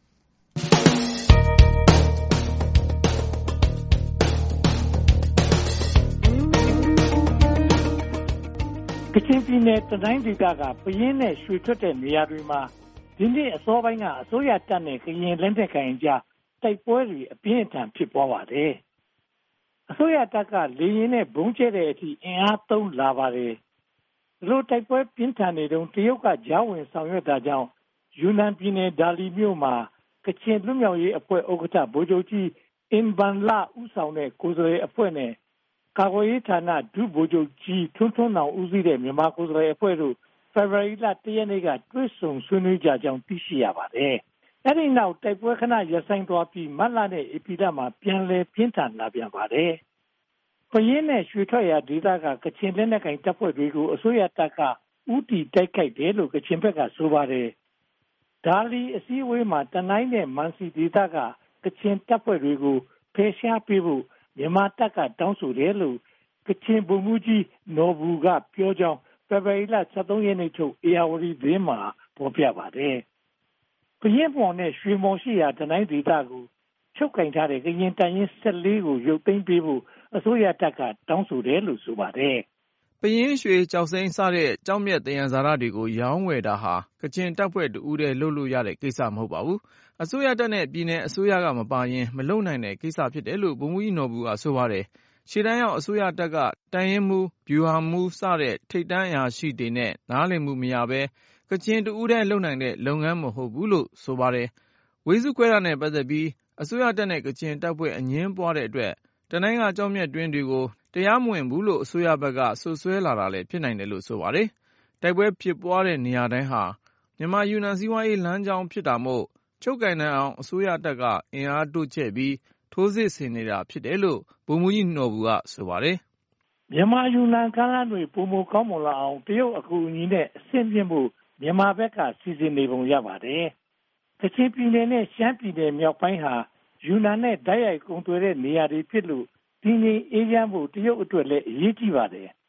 ကချင်ပြည်နယ်တတိုင်းဒေသကပယင်းနဲ့ရွှေထွက်တဲ့နေရာတွေမှာဒီနေ့အစောပိုင်းကအစိုးရတပ်နဲ့ကရင်လက်နက်ကိုင်ကြားတိုက်ပွဲတွေအပြင်းအထန်ဖြစ်ပွားပါတယ်။အစိုးရတပ်ကလေရင်နဲ့ဘုံကျဲတဲ့အထိအင်အားသုံးလာပါတယ်။ဒီလိုတိုက်ပွဲပြင်းထန်နေတုန်းတရုတ်ကကြားဝင်ဆောင်ရွက်တာကြောင့်ယူနန်ပြည်နယ်ဒါလီမြို့မှာကချင်လူမျိုးရေးအဖွဲ့ဥက္ကဋ္ဌဗိုလ်ချုပ်ကြီးအင်ဘန်လာဦးဆောင်တဲ့ကိုယ်စားလှယ်အဖွဲ့နဲ့ကာကွယ်ရေးဌာနဒုဗိုလ်ချုပ်ကြီးထွန်းထွန်းအောင်ဦးစီးတဲ့မြန်မာကိုယ်စားလှယ်အဖွဲ့တို့ဖေဖော်ဝါရီလတရက်နေ့ကတွေ့ဆုံဆွေးနွေးကြကြောင်းသိရှိရပါတယ်။အဲဒီနောက်တိုက်ပွဲခဏရပ်ဆိုင်းသွားပြီးမတ်လနဲ့ဧပြီလမှာပြန်လည်ပြင်းထန်လာပြန်ပါတယ်။ပယင်းနဲ့ရွှေထွက်ရာဒေသကကချင်လက်နက်ကိုင်တပ်ဖွဲ့တွေကိုအစိုးရတပ်ကဥတီတိုက်ခိုက်တယ်လို့ကချင်ဘက်ကဆိုပါတယ်။ဒါလီအစည်းအဝေးမှာတနိုင်းနဲ့မန်စီဒေသကကချင်တပ်ဖွဲ့တွေကိုဖယ်ရှားပေးဖို့မြန်မာတပ်ကတောင်းဆိုတယ်လို့ကချင်ဗိုလ်မှူးကြီးနော်ဘူးကပြောကြောင်းဖေဖော်ဝါရီလဆယ့်သုံးရက်နေ့ထုတ်အေယာဝတီသတင်းမှာဖော်ပြပါတယ်။ပယင်းပေါ်နဲ့ရွှေမော်ရှိရာတနိုင်းဒေသကိုချုပ်ကင်ထားတဲ့ကရင်တန်ရင်၁၄ကိုရုပ်သိမ်းပေးဖို့အစိုးရတပ်ကတောင်းဆိုတယ်လို့ဆိုပါတယ်။ပယင်းရွှေကြောက်စိမ်းစတဲ့ကြောက်မြတ်သယံဇာတတွေကိုရောင်းဝယ်တာဟာကချင်တပ်ဖွဲ့တူဦးတဲ့လုပ်လို့ရတဲ့ကိစ္စမဟုတ်ပါဘူး။အစိုးရတပ်နဲ့ပြည်နယ်အစိုးရကမပါရင်မလုပ်နိုင်တဲ့ကိစ္စဖြစ်တယ်လို့ဗိုလ်မှူးကြီးနော်ဘူးကဆိုပါတယ်။ရှေ့တန်းရောက်အစိုးရတပ်ကတန်ရင်မှုဗျူဟာမှုစတဲ့ထိပ်တန်းအရာရှိတွေနဲ့နားလည်မှုမရဘဲကချင်တူဦးတဲ့လုပ်နိုင်တဲ့လုပ်ငန်းမဟုတ်ဘူးလို့ဆိုပါတယ်။ဝေစုခွဲတာနဲ့ပတ်သက်ပြီးအစိုးရတပ်နဲ့ကချင်တပ်ဖွဲ့အငင်းပွားတဲ့အတွက်တနိုင်းကကြောက်မြတ်တွင်းတွေကိုတရားမဝင်ဘူးလို့အစိုးရဘက်ကဆွဆွဲလာတာလည်းဖြစ်နိုင်တယ်လို့ဆိုပါတယ်။တိုက်ပွဲဖြစ်ပွားတဲ့နေရာတိုင်းဟာမြန်မာယူနန်စီးပွားရေးလမ်းကြောင်းဖြစ်တာမို့ချုပ်ကင်နိုင်အောင်အစိုးရတပ်ကအင်အားတိုးချဲ့ပြီးထိုးစစ်ဆင်နေတာဖြစ်တယ်လို့ဗိုလ်မှူးကြီးနော်ဘူးကဆိုပါတယ်။မြန်မာယူနန်ကမ်းလှမ်းတွေပုံမကောင်းမွန်လာအောင်တရုတ်အကူအညီနဲ့အဆင့်ပြင်းဖို့မြန်မာဘက်ကစီစဉ်နေပုံရပါတယ်။ကချင်ပြည်နယ်နဲ့ရှမ်းပြည်နယ်မြောက်ပိုင်းဟာယူနန်နဲ့တိုက်ရိုက်ကုန်သွယ်တဲ့နေရာတွေဖြစ်လို့ဒီနေ့အေးချမ်းဖို့တရုတ်အတွက်လည်းအရေးကြီးပါတယ်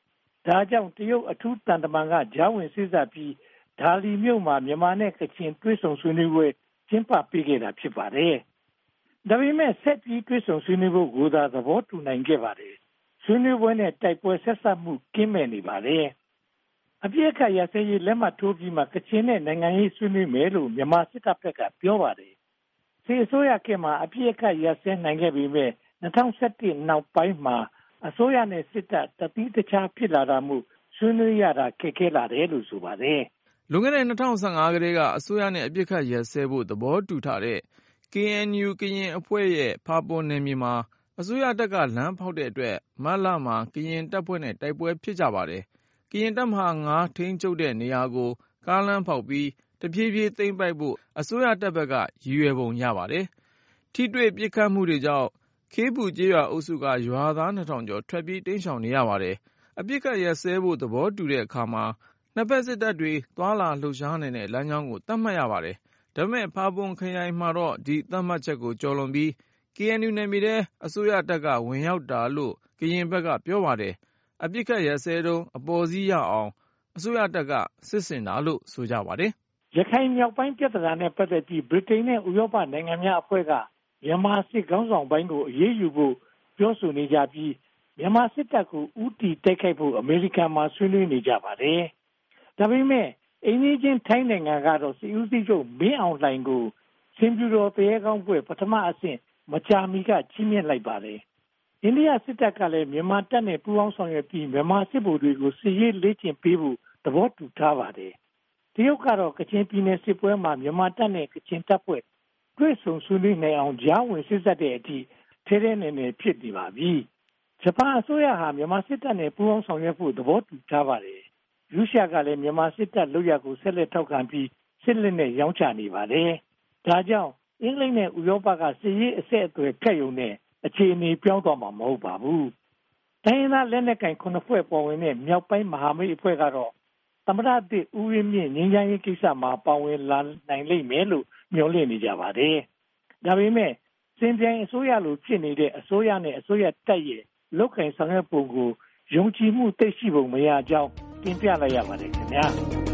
ဒါကြောင့်တရုတ်အထူးတန်တမန်ကဂျာဝင်စစ်စပ်ပြီးဒါလီမြို့မှာမြန်မာနဲ့ကချင်တွဲဆုံဆွေးနွေးပွဲကျင်းပပေးခဲ့တာဖြစ်ပါတယ်။ဒါပေမဲ့ဆက်ပြီးတွဲဆုံဆွေးနွေးဖို့ကိုသာသဘောတူနိုင်ခဲ့ပါတယ်။ဆွေးနွေးပွဲနဲ့တိုက်ပွဲဆက်စပ်မှုကင်းမဲ့နေပါတယ်။အပြည့်အခါရစရေးလက်မှတ်ထိုးပြီးမှကချင်နဲ့နိုင်ငံရေးဆွေးနွေးမယ်လို့မြန်မာစစ်တပ်ဘက်ကပြောပါတယ်။စီအစိုးရကမှအပြည့်အခါရစဲနိုင်ခဲ့ပေမဲ့၂၀၁၁နောက်ပိုင်းမှာအစိုးရနဲ့စစ်တပ်တတိတခြားဖြစ်လာတာမှုဆွေးနွေးရတာခက်ခဲလာတယ်လို့ဆိုပါတယ်။လွန်ခဲ့တဲ့၂၀၁၅ကတည်းကအစိုးရနဲ့အပြစ်ခတ်ရပ်စဲဖို့သဘောတူထားတဲ့ ကေအန်ယူ ကရင်အဖွဲ့ရဲ့ဖာပွန်နယ်မြေမှာအစိုးရတပ်ကလမ်းဖောက်တဲ့အတွက်မတ်လမှာကရင်တပ်ဖွဲ့နဲ့တိုက်ပွဲဖြစ်ကြပါတယ်။ကရင်တပ်မဟာ၅ထိန်းချုပ်တဲ့နေရာကိုကားလမ်းဖောက်ပြီးတဖြည်းဖြည်းသိမ်းပိုက်ဖို့အစိုးရတပ်ဘက်ကရည်ရွယ်ပုံရပါတယ်။ထိတွေ့ပစ်ခတ်မှုတွေကြောင့်ခေးပူကျေးရွာအုပ်စုကရွာသားနှစ်ထောင်ကျော်ထွက်ပြေးတိမ်းရှောင်နေရပါတယ်။အပြစ်ခတ်ရပ်စဲဖို့သဘောတူတဲ့အခါမှာနှစ်ဖက်စစ်တပ်တွေသွာလာလှုပ်ရှားနိုင်တဲ့လမ်းကြောင်းကိုသတ်မှတ်ရပါတယ်။ဒါပေမဲ့ဖာပွန်ခရိုင်မှာတော့ဒီသတ်မှတ်ချက်ကိုကျော်လွန်ပြီး ကေအန်ယူ နယ်မြေထဲအစိုးရတပ်ကဝင်ရောက်တာလို့ကရင်ဘက်ကပြောပါတယ်။အပြစ်ခတ်ရပ်စဲတုန်းအပေါ်စီးရအောင်အစိုးရတပ်ကစစ်ဆင်တာလို့ဆိုကြပါတယ်။ရခိုင်မြောက်ပိုင်းပြဿနာနဲ့ပတ်သက်ပြီးဗြိတိန်နဲ့ဥရောပနိုင်ငံများအဖွဲ့ကမြန်မာစစ်ခေါင်းဆောင်ပိုင်းကိုအရေးယူဖို့ပြောဆိုနေကြပြီးမြန်မာစစ်တပ်ကိုဦးတည်တိုက်ခိုက်ဖို့အမေရိကန်မှာဆွေးနွေးနေကြပါတယ်။ဒါပေမဲ့အိန္ဒိယထိုင်းနိုင်ငံကတော့စီဦးစီးချုပ်မင်းအောင်လှိုင်ကိုစင်ပြူတော်တရေကောင်းပွဲပထမအဆင့်မကြာမီကချီးမြှင့်လိုက်ပါတယ်။အိန္ဒိယစစ်တပ်ကလည်းမြန်မာတပ်နဲ့ပူးပေါင်းဆောင်ရွက်ပြီးမြန်မာစစ်ဗိုလ်တွေကိုစစ်ရေးလေ့ကျင့်ပေးဖို့သဘောတူထားပါတယ်။တရုတ်ကတော့ကချင်ပြည်နယ်စစ်ပွဲမှာမြန်မာတပ်နဲ့ကချင်တပ်ဖွဲ့တွေ့ဆုံဆွေးနွေးနိုင်အောင်ကြားဝင်စစ်ဆက်တဲ့အထိထဲထဲနေနေဖြစ်နေပါပြီ။ဂျပန်အစိုးရဟာမြန်မာစစ်တပ်နဲ့ပူးပေါင်းဆောင်ရွက်ဖို့သဘောတူထားပါတယ်။ရုရှားကလည်းမြန်မာစစ်တပ်လုပ်ရကိုဆက်လက်ထောက်ခံပြီးစစ်လက်နဲ့ရောင်းချနေပါတယ်။ဒါကြောင့်အင်္ဂလိပ်နဲ့ဥရောပကစစ်ရေးအဆက်အသွယ်ကက်ယုံနဲ့အခြေအနေပြောင်းသွားမှာမဟုတ်ပါဘူး။တိုင်းရင်းသားလက်နက်ကိုင်ခုနှစ်ဖွဲ့ပေါ်ဝင်တဲ့မြောက်ပိုင်းမဟာမိတ်အဖွဲ့ကတော့သမ္မတသစ်ဦးဝင်းမြင့်ငြိမ်းချမ်းရေးကိစ္စမှာပါဝင်လာနိုင်လိမ့်မယ်လို့မျှော်လင့်နေကြပါတယ်။ဒါပေမဲ့စင်ပြိုင်အစိုးရလိုဖြစ်နေတဲ့အစိုးရနဲ့အစိုးရတပ်ရဲ့လုပ်ကိုင်ဆောင်ရွက်ပုံကိုယုံကြည်မှုသိရှိပုံမရကြောင်းတင်ပြလိုက်ရပါတယ်ခင်ဗျာ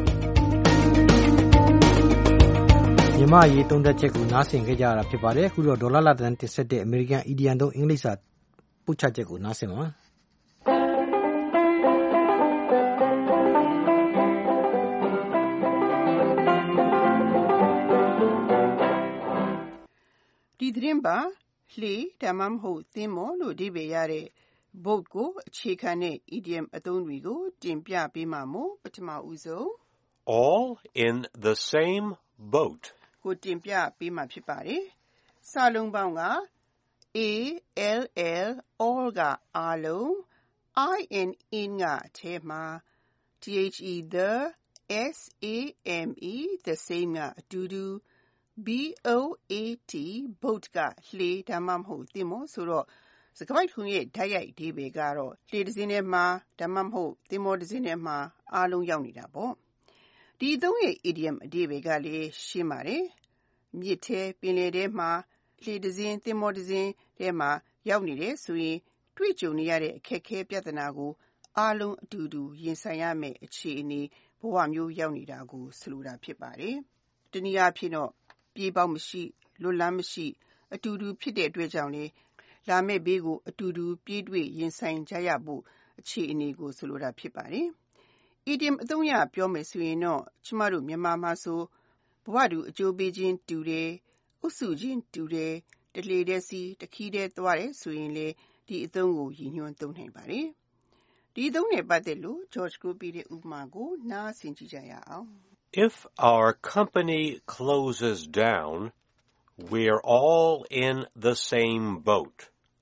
မြန်မာရေးသုံးသက်ချက်ကိုနားဆင်ခဲ့ကြရတာဖြစ်ပါတယ်အခုတော့ဒေါ်လာလာတန်တင်ဆက်တဲ့အမေရိကန်အီဒီယန်သုံးအင်္ဂလိပ်စာပို့ချချက်ကိုနားဆင်ပါဒီသတင်းပါလှေဒါမှမဟုတ်သင်္ဘောလို့အဓိပ္ပာယ်ရတဲ့ boat ကိုအခြေခံတဲ့ idiom အသုံးတွေကိုတင်ပြပေးမှာမို့ပထမဦးဆုံး All in the same boat ကိုတင်ပြပေးမှာဖြစ်ပါတယ်။စာလုံးပေါင်းက A L L all ကအားလုံး I N in ကအထဲမှာ The the S A M E the same ကအတူတူB O A T boat ကလှေဒါမှမဟုတ်သင်္ဘောဆိုတော့စကားပိုက်ထုံရဲ့ဓာတ်ရိုက်အဓိပ္ပာယ်ကတော့လှေတစ်စင်းထဲမှာဒါမှမဟုတ်သင်္ဘောတစ်စင်းထဲမှာအားလုံးရောက်နေတာပေါ့ဒီအသုံးရဲ့ idiom အဓိပ္ပာယ်ကလည်းရှင်းပါတယ်မြစ်ထဲပင်လယ်ထဲမှာလှေတစ်စင်းသင်္ဘောတစ်စင်းထဲမှာရောက်နေတယ်ဆိုရင်တွေ့ကြုံနေရတဲ့အခက်အခဲပြဿနာကိုအားလုံးအတူတူရင်ဆိုင်ရမယ့်အခြေအနေဘဝမျိုးရောက်နေတာကိုဆိုလိုတာဖြစ်ပါတယ်တနည်းအားဖြင့်တော့ပြေးပေါက်မရှိလွတ်လန်းမရှိအတူတူဖြစ်တဲ့အတွက်ကြောင့်လေလာမယ့်ဘေးကိုအတူတူပြေးတွေ့ရင်ဆိုင်ကြရဖို့အခြေအနေကိုဆိုလိုတာဖြစ်ပါတယ်။ idiom အသုံးရပြောမယ်ဆိုရင်တော့ကျမတို့မြန်မာမှာဆိုဘဝတူအကျိုးပေးခြင်းတူတယ်အုပ်စုချင်းတူတယ်တလေတဲ့စီတခီးတဲ့သွားတယ်ဆိုရင်လေဒီအသုံးကိုရည်ညွှန်းသုံးနိုင်ပါတယ်။ဒီအသုံးနဲ့ပတ်သက်လို့ George ကိုပြတဲ့ဥပမာကိုနားဆင်ကြည့်ကြရအောင်။ If our company closes down, we're all in the same boat.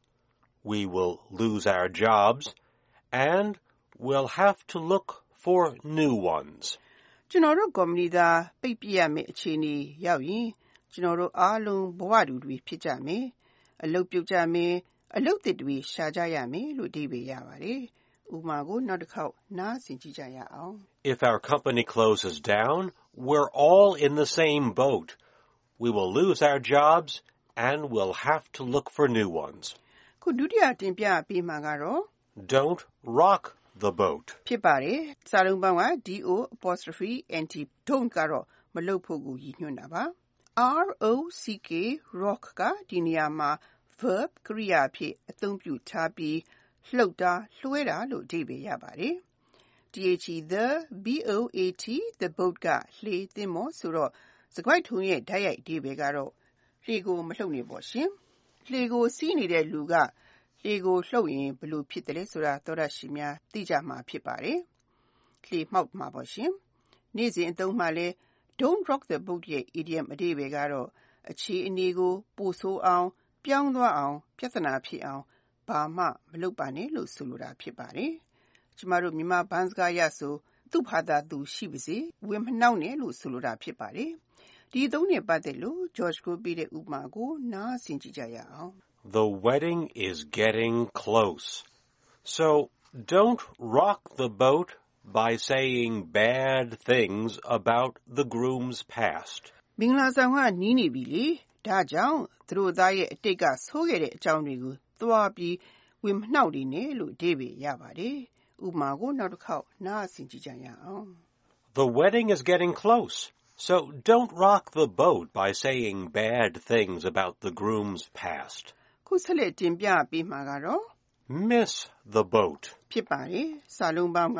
We will lose our jobs and we'll have to look for new ones. ကျွန်တော်တို့ကုမ္ပဏီသာပိတ်ပြရမယ့်အခြေအနေရောက်ရင်ကျွန်တော်တို့အားလုံးဘဝတူတွေဖြစ်ကြမယ်။အလုပ်ပြုတ်ကြမယ်။အလုပ်သစ်တွေရှာကြရမယ်လို့အဓိပ္ပာယ်ရပါတယ်။ဥပမာကိုနောက်တစ်ခေါက်နားဆင်ကြည့်ကြရအောင်။ If our company closes down, we're all in the same boat. We will lose our jobs and we'll have to look for new ones. ခုဒုတိယတင်ပြပေးမှာကတော့ Don't rock the boat. ဖြစ်ပါတယ်။စာလုံးပေါင်းက do apostrophe nt don't ကတော့မလုပ်ဖို့ကိုရည်ညွှန်းတာပါ။ rock rock ကဒီနေရာမှာ verb ကရိယာဖြစ်အသုံးပြုထားပြီးလှုပ်တာလွှဲတာလို့အဓိပ္ပာယ်ရပါတယ်။ the boat the boat ကလှေသင်္ဘောဆိုတော့စကားထုံရဲ့ဓာတ်ရိုက်အဓိပ္ပာယ်ကတော့လှေကိုမလှုပ်နေပေါ့ရှင်။လှေကိုစီးနေတဲ့လူကလှေကိုလှုပ်ရင်ဘယ်လိုဖြစ်တယ်လဲဆိုတာသောတရှင်များသိကြမှာဖြစ်ပါတယ်။လှေမှောက်မှာပေါ့ရှင်။နေ့စဉ်အသုံးမှလည်း don't rock the boat ရဲ့ idiom အဓိပ္ပာယ်ကတော့အခြေအနေကိုပိုဆိုးအောင်ပြောင်းသွားအောင်ပြဿနာဖြစ်အောင်ဘာမှမလုပ်ပါနဲ့လို့ဆိုလိုတာဖြစ်ပါတယ်။ကျမတို့မြန်မာဘန်းစကားရဆိုသူ့ဘာသာသူရှိပါစေဝင်မနှောက်နဲ့လို့ဆိုလိုတာဖြစ်ပါတယ်။ဒီသုံးနဲ့ပတ်သက်လို့ George ကိုပေးတဲ့ဥပမာကိုနားဆင်ကြည့်ကြရအောင်။ The wedding is getting close. So don't rock the boat by saying bad things about the groom's past. မင်္ဂလာဆောင်ကနီးနေပြီလေ။ဒါကြောင့်သူတို့သားရဲ့အတိတ်ကဆိုးခဲ့တဲ့အကြောင်းတွေကိုသွားပြီးဝင်မနှောက်နေနဲ့လို့အဓိပ္ပာယ်ရပါတယ်။ဥပမာကိုနောက်တစ်ခေါက်နားဆင်ကြည့်ကြရအောင်။ The wedding is getting close. So don't rock the boat by saying bad things about the groom's past. ခုဆက်လက်တင်ပြပေးမှာကတော့ miss the boat ဖြစ်ပါတယ်။စာလုံးပေါင်းက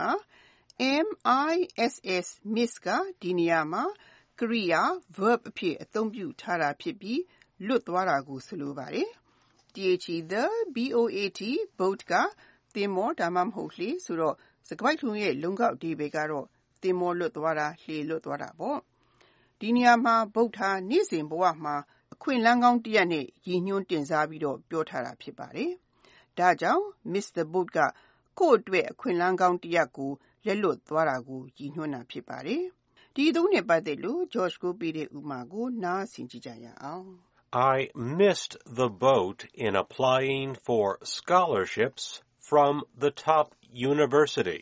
miss miss ကဒီနေရာမှာကရိယာ verb အဖြစ်အသုံးပြုထားတာဖြစ်ပြီးလွတ်သွားတာကိုဆိုလိုပါတယ်။ the boat boat ကသင်္ဘောဒါမှမဟုတ်လှေဆိုတော့စကားထုံရဲ့လုံကောက်အဓိပ္ပာယ်ကတော့သင်္ဘောလွတ်သွားတာလှေလွတ်သွားတာပေါ့။ဒီနေရာမှာ boat ဟာနေ့စဉ်ဘဝမှာအခွင့်အလမ်းကောင်းတစ်ရပ်နဲ့ရည်ညွှန်းတင်စားပြီးတော့ပြောထားတာဖြစ်ပါတယ်။ဒါကြောင့် miss the boat ကကိုယ့်အတွက်အခွင့်အလမ်းကောင်းတစ်ရပ်ကိုလက်လွတ်သွားတာကိုရည်ညွှန်းတာဖြစ်ပါတယ်။ဒီသုံးနဲ့ပတ်သက်လို့ George ကိုပေးတဲ့ဥပမာကိုနားဆင်ကြည့်ကြရအောင်။ I missed the boat in applying for scholarships from the top university.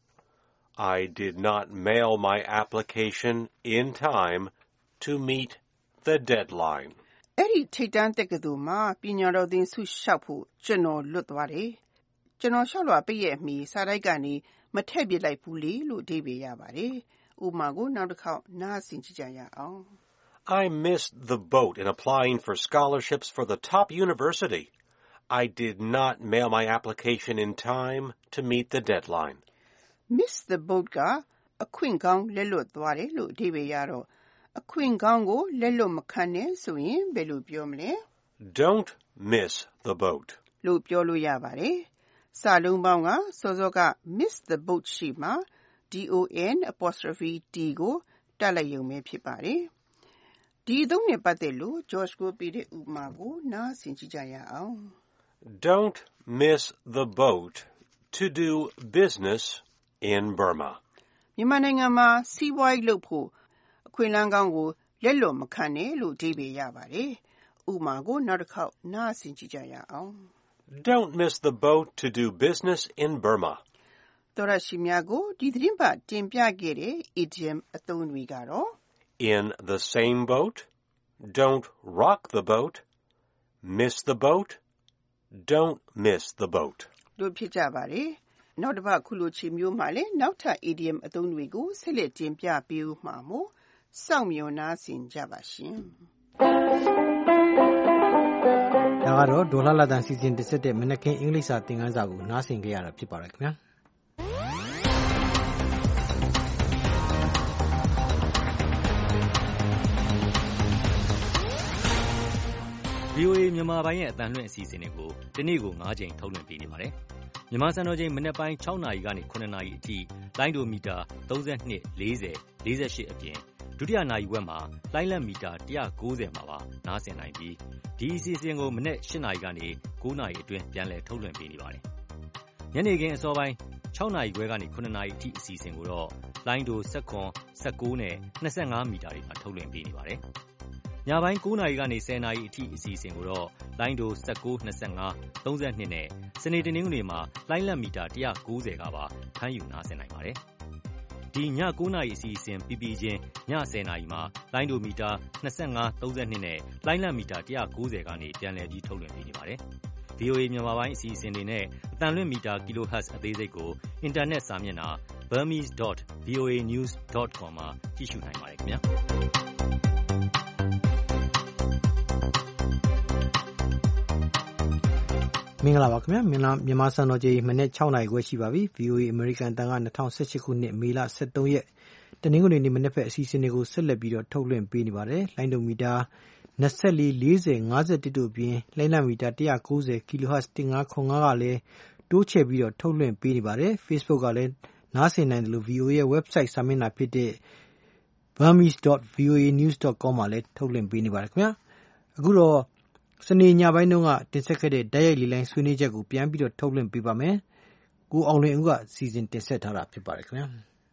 I did not mail my application in time to meet the deadline. အဲ့ဒီထိတ်တန့်တက္ကသိုလ်မှာပညာတော်သင်ဆုလျှောက်ဖို့ကျွန်တော်လွတ်သွားတယ်။ကျွန်တော်လျှောက်လွှာပေးရဲ့အမီစာတိုက်ကနေမထည့်ပြလိုက်ဘူးလေလို့အဓိပ္ပာယ်ရပါတယ်။ဥပမာကိုနောက်တစ်ခေါက်နားဆင်ကြည့်ကြရအောင်။ I missed the boat in applying for scholarships for the top university. I did not mail my application in time to meet the deadline. Miss the boat ကအခွင့်ကောင်းလက်လွတ်သွားတယ်လို့အဓိပ္ပာယ်ရတော့အခွင့်ကောင်းကိုလက်လွတ်မခံနဲ့ဆိုရင်ဘယ်လိုပြောမလဲ Don't miss the boat လို့ပြောလို့ရပါတယ်။စာလုံးပေါင်းကစောစောက miss the boat ရှိမှာ don apostrophe t ကိုတက်လိုက်ရုံပဲဖြစ်ပါတယ်။ဒီသုံးနဲ့ပတ်သက်လို့ George ကိုပေးတဲ့ဥပမာကိုနားဆင်ကြည့်ကြရအောင် Don't miss the boat to do business in Burma. မြန်မာနိုင်ငံမှာစီးပွားရေးလုပ်ဖို့အခွင့်အလမ်းကောင်းကိုလက်လွတ်မခံနဲ့လို့အဓိပ္ပာယ်ရပါတယ်။ဥပမာကိုနောက်တစ်ခေါက်နားဆင်ကြည့်ကြရအောင် Don't miss the boat to do business in Burma. သောရရှိများကိုဒီသတင်းပတ်တင်ပြခဲ့တဲ့ idiom အသုံးတွေကတော့ In the same boat, don't rock the boat, miss the boat, don't miss the boat. တို့ဖြစ်ကြပါတယ်။နောက်တစ်ပတ်ခုလိုချီမျိုးမှလည်းနောက်ထပ် idiom အသုံးတွေကိုဆက်လက်တင်ပြပေးဦးမှာမို့စောင့်မျှော်နားဆင်ကြပါရှင်။ဒါကတော့ဒေါ်လာလာတန်စီစဉ်တစ်ဆက်တဲ့မနက်ခင်းအင်္ဂလိပ်စာသင်ခန်းစာကိုနားဆင်ကြရတာဖြစ်ပါတယ်ခင်ဗျာ။ဗွီအိုအေ မြန်မာပိုင်းရဲ့အသံလွှင့်အစီအစဉ်တွေကိုဒီနေ့ကို၅ချိန်ထုတ်လွှင့်ပေးနေပါတယ်။မြန်မာစံတော်ချိန်မနက်ပိုင်း၆နာရီကနေ၇နာရီအထိလိုင်းဒိုမီတာ၃၂ ၄၀ ၄၈အပြင်ဒုတိယနာရီဝက်မှာလိုင်းလက်မီတာ၁၉၀မှာပါနားဆင်နိုင်ပြီးဒီအစီအစဉ်ကိုမနက်၈နာရီကနေ၉နာရီအတွင်းပြန်လည်ထုတ်လွှင့်ပေးနေပါတယ်။ညနေခင်းအစောပိုင်း၆နာရီခွဲကနေ၇နာရီအထိအစီအစဉ်ကိုတော့လိုင်းဒို၁၇ ၁၉နဲ့၂၅မီတာတွေမှာထုတ်လွှင့်ပေးနေပါတယ်။ညပိုင်း၉နာရီကနေ၁၀နာရီအထိအစီအစဉ်ကိုတော့လိုင်းဒို၁၉ ၂၅ ၃၂နဲ့စနေတနင်္ဂနွေမှာလိုင်းလက်မီတာ၁၉၀ကပါဖမ်းယူနားဆင်နိုင်ပါတယ်။ဒီည၉နာရီအစီအစဉ်ပြီးပြီးချင်းည၁၀နာရီမှာလိုင်းဒိုမီတာ၂၅ ၃၂နဲ့လိုင်းလက်မီတာ၁၉၀ကနေပြန်လည်ပြီးထုတ်လွှင့်ပေးနေပါတယ်။ဗွီအိုအေ မြန်မာပိုင်းအစီအစဉ်တွေနဲ့အသံလွှင့်မီတာ kilohertz အသေးစိတ်ကိုအင်တာနက်စာမျက်နှာ burmese dot voa news dot com မှာကြည့်ရှုနိုင်ပါတယ်ခင်ဗျာမင်္ဂလာပါခင်ဗျာမြန်မာစံတော်ချိန်မနေ့၆နာရီခွဲရှိပါပြီ ဗွီအိုအေ အမေရိကန်တန်က၂၀၁၈ခုနှစ်မေလ၁၃ရက်တနင်္ဂနွေနေ့မနေ့ဖက်အစီအစဉ်တွေကိုဆက်လက်ပြီးတော့ထုတ်လွှင့်ပေးနေပါတယ်လိုင်းဒုံမီတာ၂၄ ၄၀ ၅၁တို့အပြင်လိုင်းလံမီတာ၁၉၀ kHz ၁၅၇၅ကလည်းတိုးချဲ့ပြီးတော့ထုတ်လွှင့်ပေးနေပါတယ် Facebook ကလည်းနားဆင်နိုင်တယ်လို့ ဗွီအိုအေရဲ့ website စာမျက်နှာဖြစ်တဲ့ burmese dot voa news dot com မှာလည်းထုတ်လွှင့်ပေးနေပါတယ်ခင်ဗျာအခုတော့စနေညပိုင်းတုန်းကတင်ဆက်ခဲ့တဲ့တိုက်ရိုက်လေးလိုင်းဆွေးနွေးချက်ကိုပြန်ပြီးတော့ထုတ်လွှင့်ပေးပါမယ်ကိုအောင်လွင်ဦးကစီစဉ်တင်ဆက်ထားတာဖြစ်ပါတယ်ခင်ဗျာ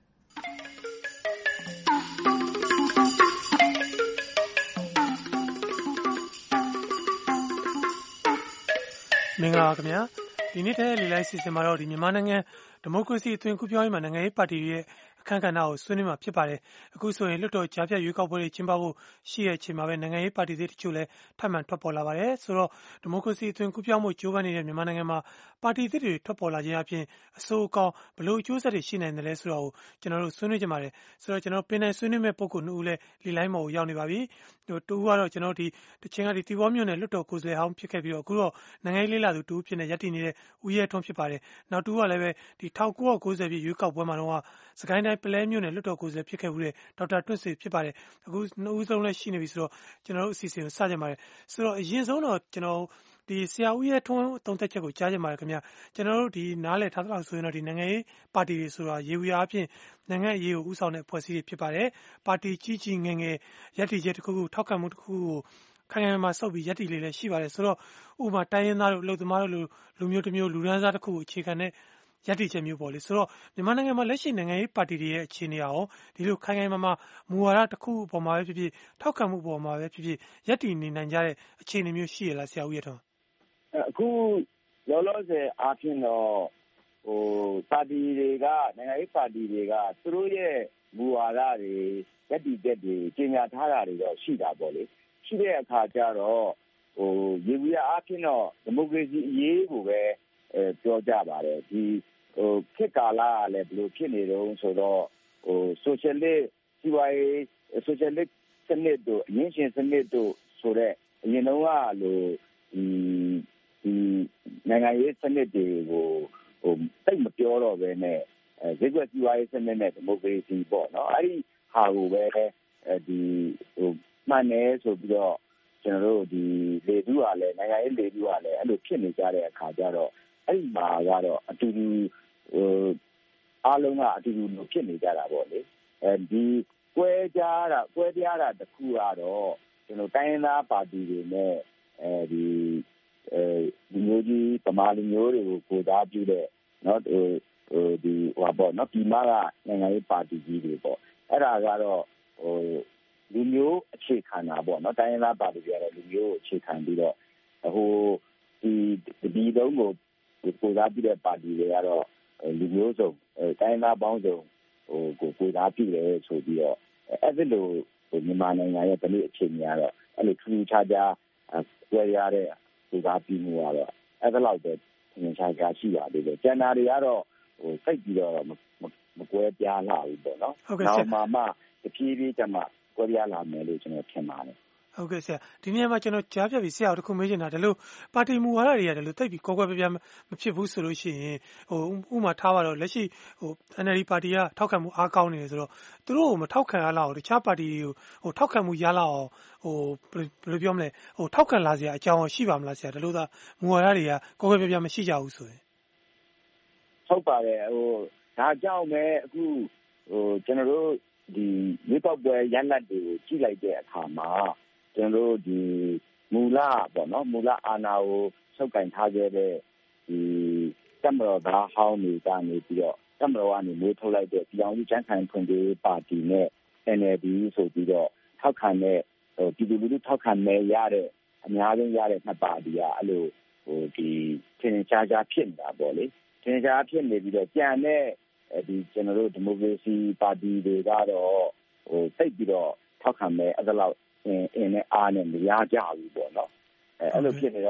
မင်္ဂလာပါခင်ဗျာဒီနေ့တဲ့လေးလိုက်စီစဉ်မှာတော့ဒီမြန်မာနိုင်ငံဒီမိုကရေစီအသွင်ကူးပြောင်းရေးမှာနိုင်ငံရေးပါတီတွေရဲ့အခမ်းကဏ္ဍကိုဆွေးနွေးမှာဖြစ်ပါတယ်အခုဆိုရင်လွှတ်တော်ကြားဖြတ်ရွေးကောက်ပွဲတွေကျင်းပဖို့ရှိတဲ့အချိန်မှာပဲနိုင်ငံရေးပါတီတွေတချို့လည်းထပ်မံထွက်ပေါ်လာပါတယ်ဆိုတော့ဒီမိုကရေစီအသွင်ကူးပြောင်းမှုကြိုးပမ်းနေတဲ့မြန်မာနိုင်ငံမှာပါတီတွေထွက်ပေါ်လာခြင်းအပြင်အဆိုးအကောင်းဘလို့အကျိုးဆက်တွေရှိနိုင်တယ်လဲဆိုတော့ကျွန်တော်တို့ဆွေးနွေးကြပါတယ်ဆိုတော့ကျွန်တော်ပင်နိုင်ဆွေးနွေးမဲ့ပုံကူနှစ်ဦးလည်းလေးလိုက်မော်ကိုရောက်နေပါပြီဟိုတူကတော့ကျွန်တော်ဒီတချင်းကဒီတီဘောမျိုးနဲ့လွှတ်တော်ကိုယ်စားလှယ်ဟောင်းဖြစ်ခဲ့ပြီးတော့အခုတော့နိုင်ငံရေးလေးလာသူတူဖြစ်နေရပ်တည်နေတဲ့ဦးရဲထွန်းဖြစ်ပါတယ်နောက်တူကလည်းပဲဒီ၁၉၉၀ပြည့်ရွေးကောက်ပွဲမှာတော့စကိုင်းတိုင်းပလဲမျိုးနဲ့လွှတ်တော်ကိုယ်စားလှယ်ဖြစ်ခဲ့ဘူးတဲ့ဒေါက်တာတွန့်စေဖြစ်ပါတယ်အခုနှစ်ဦးဆုံးလည်းရှိနေပြီဆိုတော့ကျွန်တော်တို့အစီအစဉ်ကိုစကြပါတယ်ဆိုတော့အရင်ဆုံးတော့ကျွန်တော်ဒီဆရာဦးရဲထွန်းတုံးသက်ချက်ကိုကြားကြပါတယ်ခင်ဗျာကျွန်တော်တို့ဒီနားလည်ထားသလောက်ဆိုရင်တော့ဒီနိုင်ငံရေးပါတီတွေဆိုတာရေဝီအားဖြင့်နိုင်ငံရေးကိုဥဆောင်တဲ့အဖွဲ့အစည်းတွေဖြစ်ပါတယ်ပါတီကြီးကြီးငယ်ငယ်ရပ်တည်ချက်တစ်ခုခုထောက်ခံမှုတစ်ခုကိုခိုင်ခိုင်မာမာစုပ်ပြီးရပ်တည်လေးလည်းရှိပါတယ်ဆိုတော့ဥပမာတိုင်းရင်းသားတို့အလုပ်သမားတို့လူလူမျိုးတစ်မျိုးလူဒန်းစားတစ်ခုကိုအခြေခံတဲ့ရပ်တည်ချက်မျိုးပေါ့လေဆိုတော့မြန်မာနိုင်ငံမှာလက်ရှိနိုင်ငံရေးပါတီတွေရဲ့အခြေအနေအောင်ဒီလိုခိုင်ခိုင်မာမာမူဝါဒတစ်ခုအပေါ်မှာပဲဖြစ်ဖြစ်ထောက်ခံမှုအပေါ်မှာပဲဖြစ်ဖြစ်ရပ်တည်နေနိုင်ကြတဲ့အခြေအနေမျိုးရှိရလားဆရာဦးရထွန်းအခုလောလောဆယ်အားဖြင့်တော့ဟိုပါတီတွေကနိုင်ငံရေးပါတီတွေကသူတို့ရဲ့မူဝါဒတွေရပ်တည်ချက်တွေကြေညာထားတာတွေတော့ရှိတာပေါ့လေရှိတဲ့အခါကျတော့ဟိုရေဝီအားဖြင့်တော့ဒီမိုကရေစီအရေးကိုပဲအဲပြောကြပါတယ်ဒီဟိုခေတ်ကာလကလည်းဘယ်လိုဖြစ်နေတုန်းဆိုတော့ဟို socialist စီဝိုင်း socialist စနစ်တို့အရင်းရှင်စနစ်တို့ဆိုတော့အရင်တုန်းကလိုဒီဒီနိုင်ငံရေးစနစ်တွေကိုဟိုတိတ်မပြောတော့ဘဲနဲ့အဲဈေးကွက်စီဝိုင်းစနစ်နဲ့ဒီမိုကရေစီပေါ့နော်အဲ့ဒီဟာကိုပဲအဲဒီဟိုမှန်တယ်ဆိုပြီးတော့ကျွန်တော်တို့ဒီလေတူကလည်းနိုင်ငံရေးလေတူကလည်းအဲ့လိုဖြစ်နေကြတဲ့အခါကျတော့အဲ့ဒီမှာကတော့အတူတူဟိုအားလုံးကအတူတူလိုဖြစ်နေကြတာပေါ့လေအဲဒီကွဲကြတာကွဲပြားတာတခုကတော့ကျွန်တော်တိုင်းရင်းသားပါတီတွေနဲ့အဲဒီအဲဒီမျိုးကြီးပမာလူမျိုးတွေကိုကိုးစားပြုတဲ့เนาะဟိုဟိုဒီဟောပေါ့เนาะဒီမှာကနိုင်ငံရေးပါတီကြီးတွေပေါ့အဲ့ဒါကတော့ဟိုလူမျိုးအခြေခံတာပေါ့เนาะတိုင်းရင်းသားပါတီတွေကတော့လူမျိုးအခြေခံပြီးတော့ဟိုဒီဒီတုံးကိုကိုးစားပြုတဲ့ပါတီတွေကတော့လူမျိုးစုံတိုင်းသားပေါင်းစုံဟိုကိုကိုးစားပြုတယ်ဆိုပြီးတော့အဲ့ဒီလိုမြန်မာနိုင်ငံရဲ့ဒီနေ့အခြေအနေကတော့အဲ့လိုထူးထူးခြားခြားကြွယ်ရတဲ့ကိုးစားပြုမှုကတော့အဲ့ဒါလောက်ပဲသင်္ချာကြရှိပါသေးတယ်ကျန်တာတွေကတော့ဟိုစိတ်ပြီးတော့မကွဲပြားလာဘူးပေါ့နော်နောက်မှမှတဖြည်းဖြည်းကျမှကွဲပြားလာမယ်လို့ကျွန်တော်ထင်ပါတယ်ဟုတ်ကဲ့ဆရာဒီနေ့မှာကျွန်တော်ကြားပြပြီးဆရာတို့ခုမေးချင်တာဒါလို့ပါတီမူဝါဒတွေရတယ်လို့တိတ်ပြီးကောကွဲပြပြမဖြစ်ဘူးဆိုလို့ရှိရင်ဟိုဥမာထားပါတော့လက်ရှိဟို N L D ပါတီကထောက်ခံမှုအားကောင်းနေတယ်ဆိုတော့သူတို့ကိုမထောက်ခံရလောက်တခြားပါတီတွေကိုဟိုထောက်ခံမှုရလောက်ဟိုဘယ်လိုပြောမလဲဟိုထောက်ခံလာစရာအကြောင်းရှိပါမလားဆရာဒါလို့သာမူဝါဒတွေကကောကွဲပြပြမရှိကြဘူးဆိုရင်ဟုတ်ပါတယ်ဟိုဒါကြောင့်ပဲအခုဟိုကျွန်တော်တို့ဒီမြေပေါက်ပွဲရန်လက်တွေကိုကြည့်လိုက်တဲ့အခါမှာကျွန်တော်တို့ဒီမူလပေါ့နော်မူလအာဏာကိုဆုပ်ကင်ထားခဲ့တဲ့ဒီတမတော်သားဟောင်းတွေကနေပြီးတော့တမတော်ကနေမျိုးထုတ်လိုက်တဲ့ပြောင်းလဲချမ်းခံဖွံ့ဖြိုးပါတီနဲ့ N L D ဆိုပြီးတော့ထောက်ခံတဲ့ဟိုပြည်သူလူထုထောက်ခံမဲရတဲ့အများဆုံးရတဲ့နှစ်ပါတီကအဲ့လိုဟိုဒီသင်္ချာချာဖြစ်နေတာပေါ့လေသင်္ချာဖြစ်နေပြီးတော့ကြံတဲ့ဒီကျွန်တော်တို့ဒီမိုကရေစီပါတီတွေကတော့ဟိုစိတ်ပြီးတော့ထောက်ခံမဲအဲ့ဒါလောက်အင်းအင်းနဲ့အားနဲ့မရကြဘူးပေါ့နော်အဲအဲ့လိုဖြစ်နေတော့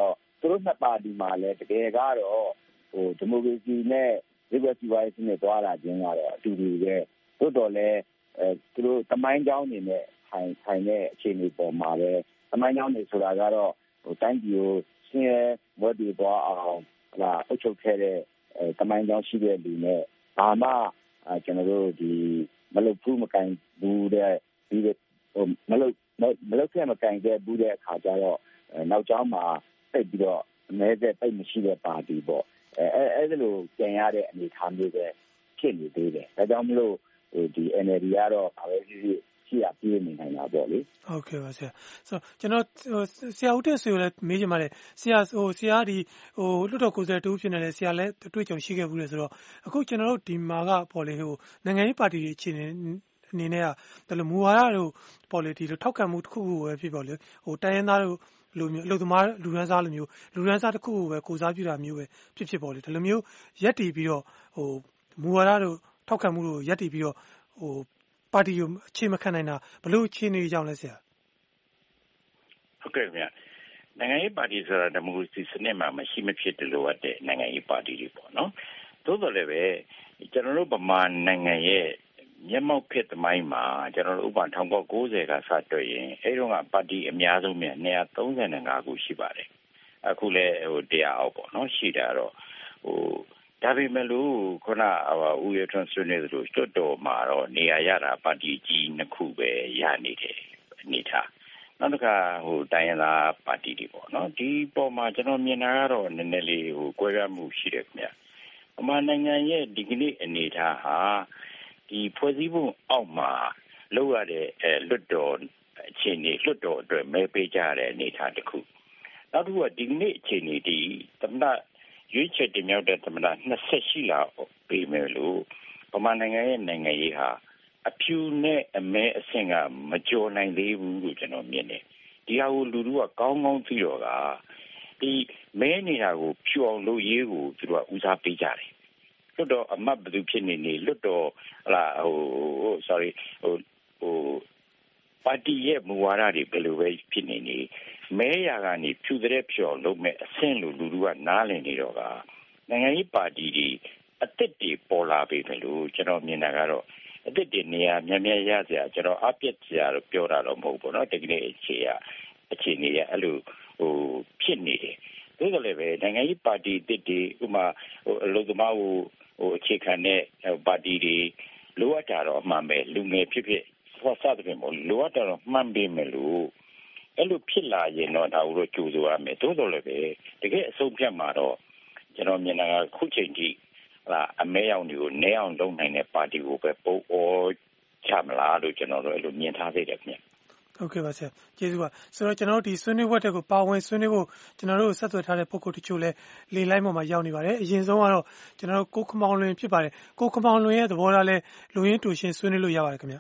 သူတို့နှစ်ပါတီမှာလည်းတကယ်ကတော့ဟိုဒီမိုကရေစီနဲ့ဒီဘက်စီဝိုင်းစနစ်သွားလာခြင်းကတော့အတူတူပဲသို့တော်လည်းအဲသူတို့တမိုင်းကြောင်းနေနဲ့ထိုင်ထိုင်တဲ့အခြေအနေပေါ်မှာပဲတမိုင်းကြောင်းနေဆိုတာကတော့ဟိုတိုင်းပြည်ကိုရှင်းရဲဝတ်တည်သွားအောင်ဟလာအုပ်ချုပ်ခဲ့တဲ့အဲတမိုင်းကြောင်းရှိတဲ့လူနဲ့ဘာမှကျွန်တော်တို့ဒီမလုပ်ဘူးမကန်ဘူးတဲ့ဒီဟိုမလုပ်မလုပ်ခဲ့မကန်ခဲ့ဘူးတဲ့အခါကျတော့နောက်ကျောင်းမှာတိတ်ပြီးတော့အမဲတဲ့တိတ်မရှိတဲ့ပါတီပေါ့အဲအဲ့ဒါလိုကျန်ရတဲ့အနေအထားမျိုးပဲဖြစ်နေသေးတယ်ဒါကြောင့်မလို့ဒီ N L D ကတော့ဘာပဲဖြစ်ဖြစ်ရှိရပြေးနေနိုင်တာပေါ့လေဟုတ်ကဲ့ပါဆရာဆိုတော့ကျွန်တော်ဆရာဦးတက်ဆွေကိုလည်းမေးချင်ပါတယ်ဆရာဟိုဆရာဒီဟိုလွတ်တော်ကိုယ်စားလှယ်တူဖြစ်နေတယ်ဆရာလည်းတွေ့ကြုံရှိခဲ့ဘူးလေဆိုတော့အခုကျွန်တော်တို့ဒီမှာကပေါ့လေဟိုနိုင်ငံရေးပါတီတွေအခြေအနေအနေနဲ့ကဒါလိုမူဝါဒတို့ပေါ့လေဒီလိုထောက်ခံမှုတစ်ခုခုပဲဖြစ်ပေါ့လေဟိုတိုင်းရင်းသားတို့လူမျိုးအလုပ်သမားလူရန်စားလိုမျိုးလူရန်စားတစ်ခုကိုပဲကိုစားပြုတာမျိုးပဲဖြစ်ဖြစ်ပေါ့လေဒီလိုမျိုးရက်တည်ပြီးတော့ဟိုမူဝါဒတို့ထောက်ခံမှုတို့ရက်တည်ပြီးတော့ဟိုပါတီကိုအခြေမခံနိုင်တာဘလို့အခြေအနေကြောင့်လဲဆရာဟုတ်ကဲ့ခင်ဗျနိုင်ငံရေးပါတီဆိုတာဒီမိုကရေစီစနစ်မှာမရှိမဖြစ်တယ်လို့ရတဲ့နိုင်ငံရေးပါတီတွေပေါ့နော်သို့တော်လည်းပဲကျွန်တော်တို့ဗမာနိုင်ငံရဲ့မျက်မှောက်ခေတ်သမိုင်းမှာကျွန်တော်တို့ဥပမာ၁၉၉၀ကစတွေ့ရင်အဲဒီတော့ကပါတီအများဆုံးမြန်၂၃၅ခုရှိပါတယ်အခုလည်းဟိုတရားအောက်ပေါ့နော်ရှိတာတော့ဟိုဒါပေမဲ့လို့ခုနကဦးရထွန်းဆွေးနွေးသလိုတွတ်တော်မှာတော့နေရာရတာပါတီကြီးနှစ်ခုပဲရနေတယ်အနေထားနောက်တစ်ခါဟိုတိုင်းရင်းသားပါတီတွေပေါ့နော်ဒီပေါ်မှာကျွန်တော်မြင်တာကတော့နည်းနည်းလေးဟိုကွဲပြားမှုရှိတယ်ခင်ဗျအမှန်နိုင်ငံရဲ့ဒီကနေ့အနေထားဟာဒီဖွဲ့စည်းပုံအောက်မှာလောက်ရတဲ့အဲလွတ်တော်အခြေအနေလွတ်တော်အတွက်မဲပေးကြတဲ့အနေထားတစ်ခုနောက်တစ်ခုကဒီကနေ့အခြေအနေဒီသမ္မတရွေးချယ်တင်မြှောက်တဲ့သမ္မတ၂၈လောက်ပေးမယ်လို့ဗမာနိုင်ငံရဲ့နိုင်ငံရေးဟာအဖြူနဲ့အမဲအဆင့်ကမကျော်နိုင်သေးဘူးလို့ကျွန်တော်မြင်တယ်ဒီဟာကိုလူလူကကောင်းကောင်းသိတော့ကဒီမဲနေတာကိုဖြူအောင်လုပ်ရေးကိုသူတို့ကဦးစားပေးကြတယ်လွတ်တော်အမတ်ဘယ်သူဖြစ်နေနေလွတ်တော်ဟလာဟို sorry ဟိုဟိုပါတီရဲ့မူဝါဒတွေဘယ်လိုပဲဖြစ်နေနေမဲရကနေဖြူတဲ့ဖြော်လုပ်မဲ့အဆင့်လိုလူလူကနားလည်နေတော့ကနိုင်ငံရေးပါတီတွေအသစ်တွေပေါ်လာပြီလို့ကျွန်တော်မြင်တာကတော့အသစ်တွေနေရာများများရစရာကျွန်တော်အပြစ်စရာလို့ပြောတာတော့မဟုတ်ဘူးเนาะတကယ်အခြေရအခြေအနေရအဲ့လိုဟိုဖြစ်နေတယ်ဒါကြလည်းပဲနိုင်ငံရေးပါတီအသစ်တွေဥမာဟိုအလုပ်သမားဟိုဟိုအခြေခံတဲ့ပါတီတွေလိုအပ်တာတော့အမှန်ပဲလူငယ်ဖြစ်ဖြစ်ဆော့ဆော့တဲ့မျိုးလိုအပ်တာတော့မှန်ပေမဲ့လို့အဲ့လိုဖြစ်လာရင်တော့ဒါကိုကြိုးစားရမယ်သို့တော်လည်းပဲတကယ်အဆုံးဖြတ်မှာတော့ကျွန်တော်မြင်တာကခုချိန်ထိဟာအမဲရောင်တွေကိုနဲအောင်လုပ်နိုင်တဲ့ပါတီကိုပဲပုံအောချမလားလို့ကျွန်တော်တို့အဲ့လိုမြင်ထားသေးတယ်ခင်ဗျဟုတ်ကဲ့ပါဆရာကျေးဇူးပါဆိုတော့ကျွန်တော်တို့ဒီဆွေးနွေးပွဲတက်ကိုပါဝင်ဆွေးနွေးဖို့ကျွန်တော်တို့ဆက်သွယ်ထားတဲ့ပုဂ္ဂိုလ်တချို့လည်းလေလိုင်းပေါ်မှာရောက်နေပါတယ်အရင်ဆုံးကတော့ကျွန်တော်တို့ကိုခမောင်လွင်ဖြစ်ပါတယ်ကိုခမောင်လွင်ရဲ့သဘောထားလဲလူရင်းတူရှင်းဆွေးနွေးလို့ရပါတယ်ခင်ဗျ